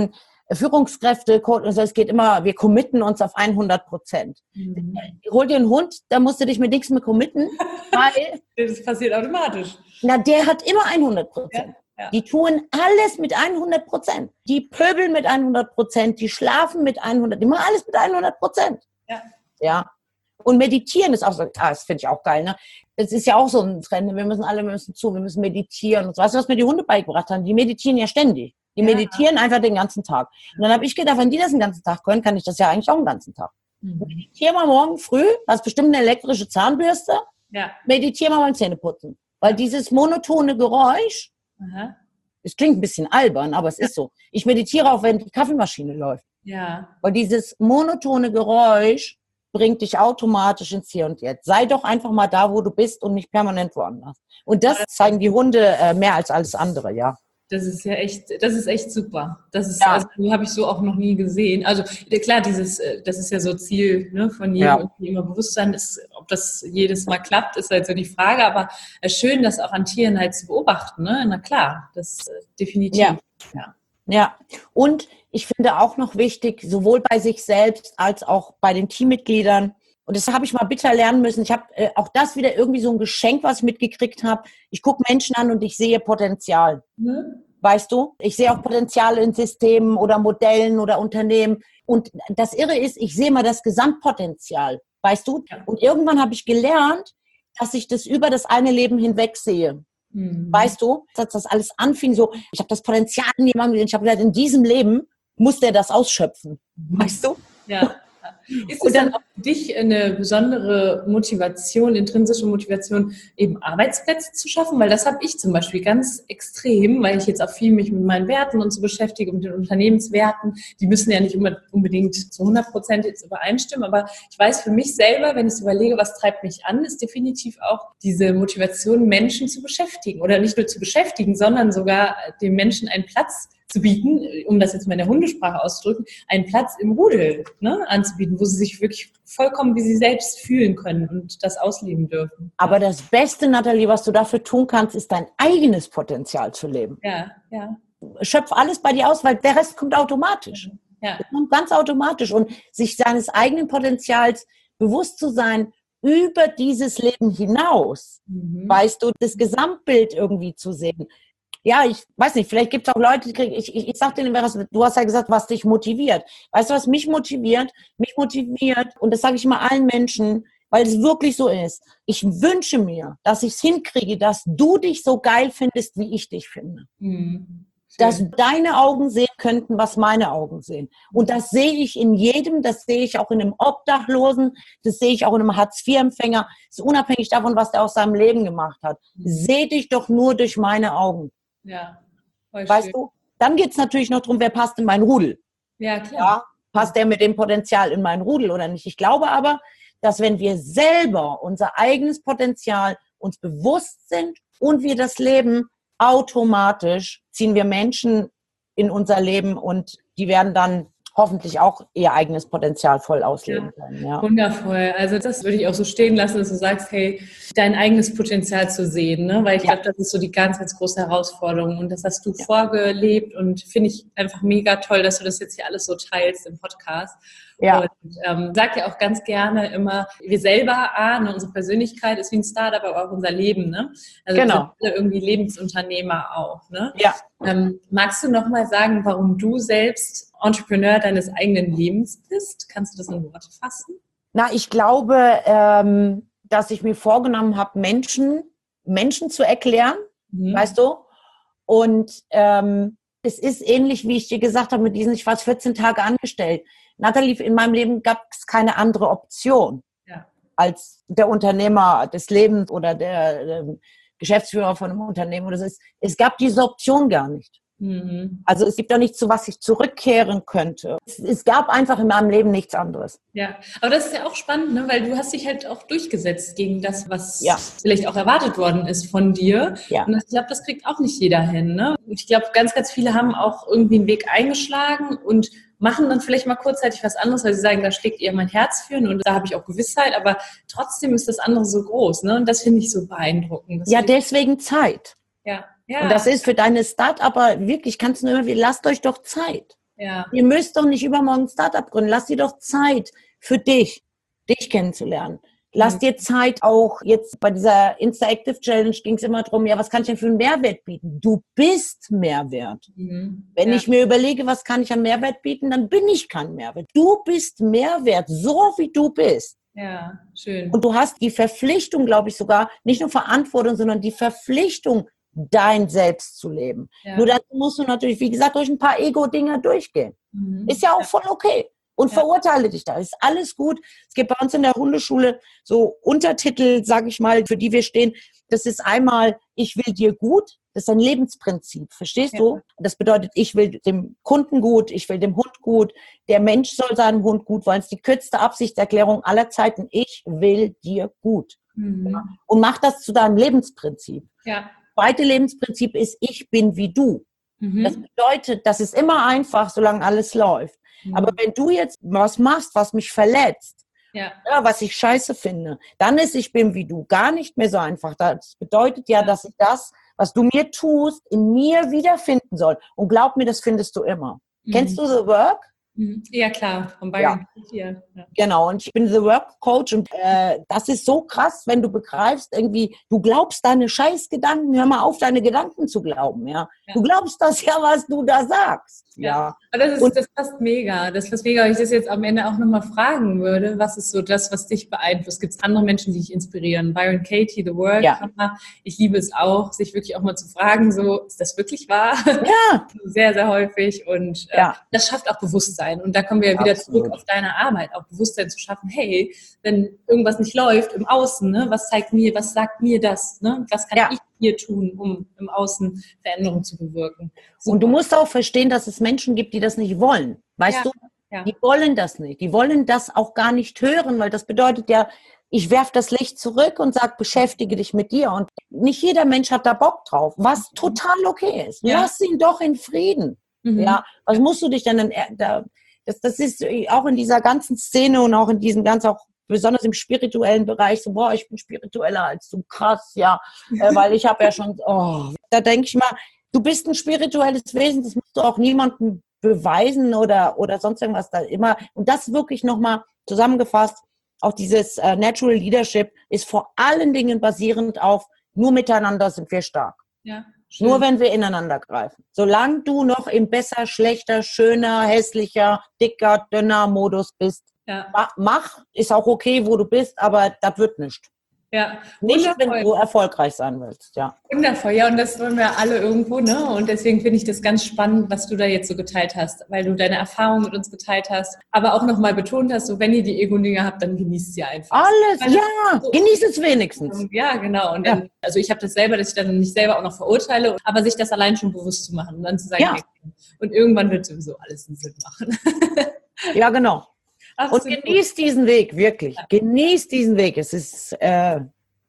Führungskräfte, also es geht immer, wir committen uns auf hundert Prozent. Mhm. Hol dir einen Hund, da musst du dich mit nichts mehr committen, weil... Das passiert automatisch. Na, der hat immer hundert Prozent. Ja, ja. Die tun alles mit hundert Prozent. Die pöbeln mit hundert Prozent, die schlafen mit hundert Prozent, die machen alles mit hundert Prozent. Ja. Ja. Und meditieren ist auch so, ah, das finde ich auch geil, ne? Das ist ja auch so ein Trend, wir müssen alle, wir müssen zu, wir müssen meditieren und so. Weißt du, was mir die Hunde beigebracht haben? Die meditieren ja ständig. Die ja. meditieren einfach den ganzen Tag. Und dann habe ich gedacht, wenn die das den ganzen Tag können, kann ich das ja eigentlich auch den ganzen Tag. Mhm. Meditier mal morgen früh, hast bestimmt eine elektrische Zahnbürste, ja. meditier mal beim Zähneputzen. Weil dieses monotone Geräusch, aha. es klingt ein bisschen albern, aber es ja. ist so. Ich meditiere auch, wenn die Kaffeemaschine läuft. Ja. Weil dieses monotone Geräusch bringt dich automatisch ins Hier und Jetzt. Sei doch einfach mal da, wo du bist und nicht permanent woanders. Und das zeigen die Hunde äh, mehr als alles andere, ja. Das ist ja echt, das ist echt super. Das ist, ja. also, die habe ich so auch noch nie gesehen. Also klar, dieses, das ist ja so Ziel, ne, von jedem, ja. immer Bewusstsein ist, ob das jedes Mal klappt, ist halt so die Frage. Aber schön, das auch an Tieren halt zu beobachten, ne? Na klar, das äh, definitiv. Ja. ja. Ja. Und ich finde auch noch wichtig, sowohl bei sich selbst als auch bei den Teammitgliedern. Und das habe ich mal bitter lernen müssen. Ich habe äh, auch das wieder irgendwie so ein Geschenk, was ich mitgekriegt habe. Ich gucke Menschen an und ich sehe Potenzial. Mhm. Weißt du? Ich sehe auch Potenzial in Systemen oder Modellen oder Unternehmen. Und das Irre ist, ich sehe mal das Gesamtpotenzial. Weißt du? Ja. Und irgendwann habe ich gelernt, dass ich das über das eine Leben hinweg sehe. Mhm. Weißt du? Dass das alles anfing so, ich habe das Potenzial in jemandem gesehen. Ich habe gesagt, in diesem Leben muss der das ausschöpfen. Mhm. Weißt du? Ja. Ist es dann auch für dich eine besondere Motivation, intrinsische Motivation, eben Arbeitsplätze zu schaffen? Weil das habe ich zum Beispiel ganz extrem, weil ich jetzt auch viel mich mit meinen Werten und so beschäftige, mit den Unternehmenswerten. Die müssen ja nicht unbedingt zu hundert Prozent jetzt übereinstimmen, aber ich weiß für mich selber, wenn ich überlege, was treibt mich an, ist definitiv auch diese Motivation, Menschen zu beschäftigen. Oder nicht nur zu beschäftigen, sondern sogar den Menschen einen Platz zu bieten, um das jetzt mal in der Hundesprache auszudrücken, einen Platz im Rudel, ne, anzubieten, wo sie sich wirklich vollkommen wie sie selbst fühlen können und das ausleben dürfen. Aber das Beste, Nathalie, was du dafür tun kannst, ist dein eigenes Potenzial zu leben. Ja, ja. Schöpf alles bei dir aus, weil der Rest kommt automatisch. Ja. Das kommt ganz automatisch. Und sich seines eigenen Potenzials bewusst zu sein, über dieses Leben hinaus, mhm. weißt du, das Gesamtbild irgendwie zu sehen. Ja, ich weiß nicht, vielleicht gibt es auch Leute, die kriegen, ich, ich, ich sag denen, du hast ja gesagt, was dich motiviert. Weißt du, was mich motiviert? Mich motiviert, und das sage ich immer allen Menschen, weil es wirklich so ist. Ich wünsche mir, dass ich es hinkriege, dass du dich so geil findest, wie ich dich finde. Mhm. Dass deine Augen sehen könnten, was meine Augen sehen. Und das sehe ich in jedem, das sehe ich auch in einem Obdachlosen, das sehe ich auch in einem Hartz vier Empfänger. Das ist unabhängig davon, was der aus seinem Leben gemacht hat. Mhm. Seh dich doch nur durch meine Augen. Ja, voll weißt schön. du, dann geht es natürlich noch darum, wer passt in meinen Rudel. Ja, klar. Ja, passt der mit dem Potenzial in meinen Rudel oder nicht? Ich glaube aber, dass wenn wir selber unser eigenes Potenzial uns bewusst sind und wir das leben, automatisch ziehen wir Menschen in unser Leben und die werden dann hoffentlich auch ihr eigenes Potenzial voll ausleben ja, können. Ja. Wundervoll. Also das würde ich auch so stehen lassen, dass du sagst, hey, dein eigenes Potenzial zu sehen, ne? Weil ich ja. glaube, das ist so die ganz, ganz große Herausforderung und das hast du ja. vorgelebt und finde ich einfach mega toll, dass du das jetzt hier alles so teilst im Podcast. Ja. Und ähm, sag ja auch ganz gerne immer, wir selber, ah, ne, unsere Persönlichkeit ist wie ein Startup, aber auch unser Leben, ne? Also genau. wir sind alle irgendwie Lebensunternehmer auch, ne? Ja. Ähm, magst du noch mal sagen, warum du selbst Entrepreneur deines eigenen Lebens bist? Kannst du das in Worte fassen? Na, ich glaube, ähm, dass ich mir vorgenommen habe, Menschen, Menschen zu erklären, mhm. weißt du? Und ähm, es ist ähnlich, wie ich dir gesagt habe, mit diesen, ich war vierzehn Tage angestellt. Nathalie, in meinem Leben gab es keine andere Option ja. als der Unternehmer des Lebens oder der, der Geschäftsführer von einem Unternehmen. Oder so. es, es gab diese Option gar nicht. Mhm. Also es gibt auch nichts, zu was ich zurückkehren könnte. Es, es gab einfach in meinem Leben nichts anderes. Ja, aber das ist ja auch spannend, ne? Weil du hast dich halt auch durchgesetzt gegen das, was ja. vielleicht auch erwartet worden ist von dir. Ja. Und ich glaube, das kriegt auch nicht jeder hin. Ne? Ich glaube, ganz, ganz viele haben auch irgendwie einen Weg eingeschlagen und machen dann vielleicht mal kurzzeitig was anderes, weil sie sagen, da schlägt eher mein Herz für und da habe ich auch Gewissheit, aber trotzdem ist das andere so groß. Ne? Und das finde ich so beeindruckend. Das ja, deswegen Zeit. Ja. Ja. Und das ist für deine Start-Upper wirklich, kannst du nur immer, lasst euch doch Zeit. Ja. Ihr müsst doch nicht übermorgen ein Startup gründen. Lass dir doch Zeit für dich, dich kennenzulernen. Lass Mhm. dir Zeit auch, jetzt bei dieser Insta-Active Challenge ging es immer darum, ja, was kann ich denn für einen Mehrwert bieten? Du bist Mehrwert. Mhm. Wenn Ja. ich mir überlege, was kann ich an Mehrwert bieten, dann bin ich kein Mehrwert. Du bist Mehrwert, so wie du bist. Ja, schön. Und du hast die Verpflichtung, glaube ich sogar, nicht nur Verantwortung, sondern die Verpflichtung, dein Selbst zu leben. Ja. Nur dazu musst du natürlich, wie gesagt, durch ein paar Ego-Dinger durchgehen. Mhm. Ist ja auch voll okay. Und Ja. verurteile dich da. Ist alles gut. Es gibt bei uns in der Hundeschule so Untertitel, sage ich mal, für die wir stehen. Das ist einmal, ich will dir gut. Das ist ein Lebensprinzip. Verstehst Ja. du? Das bedeutet, ich will dem Kunden gut, ich will dem Hund gut. Der Mensch soll seinem Hund gut wollen. Es ist die kürzeste Absichtserklärung aller Zeiten. Ich will dir gut. Mhm. Ja. Und mach das zu deinem Lebensprinzip. Ja. Zweite Lebensprinzip ist, ich bin wie du. Mhm. Das bedeutet, das ist immer einfach, solange alles läuft. Mhm. Aber wenn du jetzt was machst, was mich verletzt, Ja. ja, was ich scheiße finde, dann ist ich bin wie du gar nicht mehr so einfach. Das bedeutet ja, Ja. dass ich das, was du mir tust, in mir wiederfinden soll. Und glaub mir, das findest du immer. Mhm. Kennst du The Work? Mhm. Ja, klar, von Byron Katie. Ja. Genau, und ich bin The Work Coach und äh, das ist so krass, wenn du begreifst, irgendwie, du glaubst deine Scheißgedanken, hör mal auf, deine Gedanken zu glauben, ja. Ja. Du glaubst das ja, was du da sagst, ja. Ja. Aber das ist, Und- das passt mega. Das passt mega. Wenn ich das jetzt am Ende auch nochmal fragen würde, was ist so das, was dich beeinflusst? Gibt es andere Menschen, die dich inspirieren? Byron Katie, The Work, Ja. Hammer. Ich liebe es auch, sich wirklich auch mal zu fragen, so, ist das wirklich wahr? Ja, Sehr, sehr häufig. Und äh, Ja. das schafft auch Bewusstsein. Und da kommen wir ja wieder Absolut. zurück auf deine Arbeit, auch Bewusstsein zu schaffen. Hey, wenn irgendwas nicht läuft im Außen, ne, was zeigt mir, was sagt mir das? Ne? Was kann Ja. ich hier tun, um im Außen Veränderungen zu bewirken? und du Super. musst auch verstehen, dass es Menschen gibt, die das nicht wollen. Weißt Ja. du? Ja. Die wollen das nicht. Die wollen das auch gar nicht hören, weil das bedeutet ja, ich werfe das Licht zurück und sage, beschäftige dich mit dir. Und nicht jeder Mensch hat da Bock drauf, was total okay ist. Ja. Lass ihn doch in Frieden. Mhm. Ja, was musst du dich denn dann, äh, da, das, das ist auch in dieser ganzen Szene und auch in diesem ganz auch besonders im spirituellen Bereich, so, boah, ich bin spiritueller als du, krass, ja, äh, weil ich habe ja schon, oh, da denke ich mal, du bist ein spirituelles Wesen, das musst du auch niemandem beweisen oder, oder sonst irgendwas da immer. Und das wirklich nochmal zusammengefasst, auch dieses äh, Natural Leadership ist vor allen Dingen basierend auf, nur miteinander sind wir stark. Ja, schön. Nur wenn wir ineinander greifen. Solange du noch im besser, schlechter, schöner, hässlicher, dicker, dünner Modus bist, Ja, ma- mach, ist auch okay, wo du bist, aber das wird nicht. ja. Nicht, wenn Wundervoll. du erfolgreich sein willst, ja. Wundervoll, ja, und das wollen wir alle irgendwo, ne? Und deswegen finde ich das ganz spannend, was du da jetzt so geteilt hast, weil du deine Erfahrungen mit uns geteilt hast, aber auch nochmal betont hast, so wenn ihr die Ego-Dinge habt, dann genießt sie einfach. Alles, Weil- ja, genieß es wenigstens. Ja, genau. Und dann, also ich habe das selber, dass ich dann nicht selber auch noch verurteile, aber sich das allein schon bewusst zu machen und dann zu sagen, Ja. hey, und irgendwann wird sowieso alles einen Sinn machen. Ja, genau. Und Absolut. genieß diesen Weg, wirklich. Genieß diesen Weg. Es ist, äh,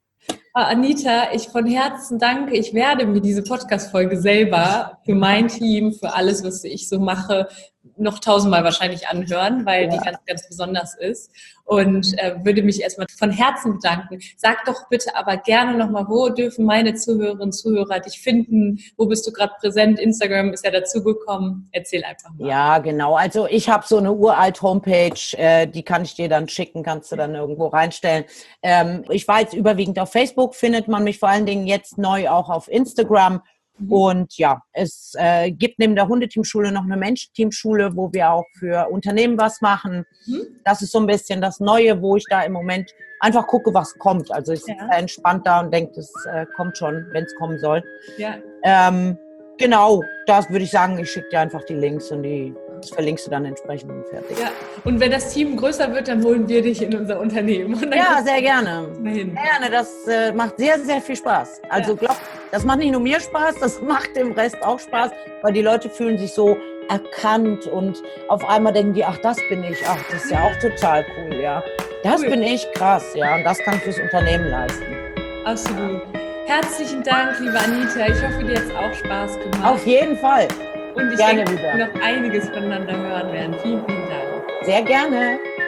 Ah, Anita, ich von Herzen danke. Ich werde mir diese Podcast-Folge selber für mein Team, für alles, was ich so mache, noch tausendmal wahrscheinlich anhören, weil Ja. die ganz, ganz besonders ist. Und äh, würde mich erstmal von Herzen bedanken. Sag doch bitte aber gerne nochmal, wo dürfen meine Zuhörerinnen und Zuhörer dich finden? Wo bist du gerade präsent? Instagram ist ja dazugekommen. Erzähl einfach mal. ja, genau. Also ich habe so eine uralt Homepage, äh, die kann ich dir dann schicken, kannst du dann irgendwo reinstellen. Ähm, ich war jetzt überwiegend auf Facebook, findet man mich vor allen Dingen jetzt neu auch auf Instagram. Mhm. Und ja, es äh, gibt neben der Hundeteamschule noch eine Menschenteamschule, wo wir auch für Unternehmen was machen. Mhm. Das ist so ein bisschen das Neue, wo ich da im Moment einfach gucke, was kommt. Also ich sitze Ja. da entspannt da und denke, das äh, kommt schon, wenn es kommen soll. Ja. Ähm, genau, das würde ich sagen, ich schicke dir einfach die Links und die das verlinkst du dann entsprechend und fertig. Ja. Und wenn das Team größer wird, dann holen wir dich in unser Unternehmen. Und dann Ja, gehst sehr du gerne. mal hin. Gerne, das äh, macht sehr, sehr viel Spaß. Also Ja. glaub, das macht nicht nur mir Spaß, das macht dem Rest auch Spaß, weil die Leute fühlen sich so erkannt und auf einmal denken die, ach, das bin ich, ach, das ist ja auch total cool, ja. Das Cool. bin ich, krass, ja, und das kann ich fürs Unternehmen leisten. Absolut. Herzlichen Dank, liebe Anita. Ich hoffe, dir hat es auch Spaß gemacht. Auf jeden Fall, Und ich gerne denke, wieder. wir noch einiges voneinander hören werden. Vielen, vielen Dank. sehr gerne.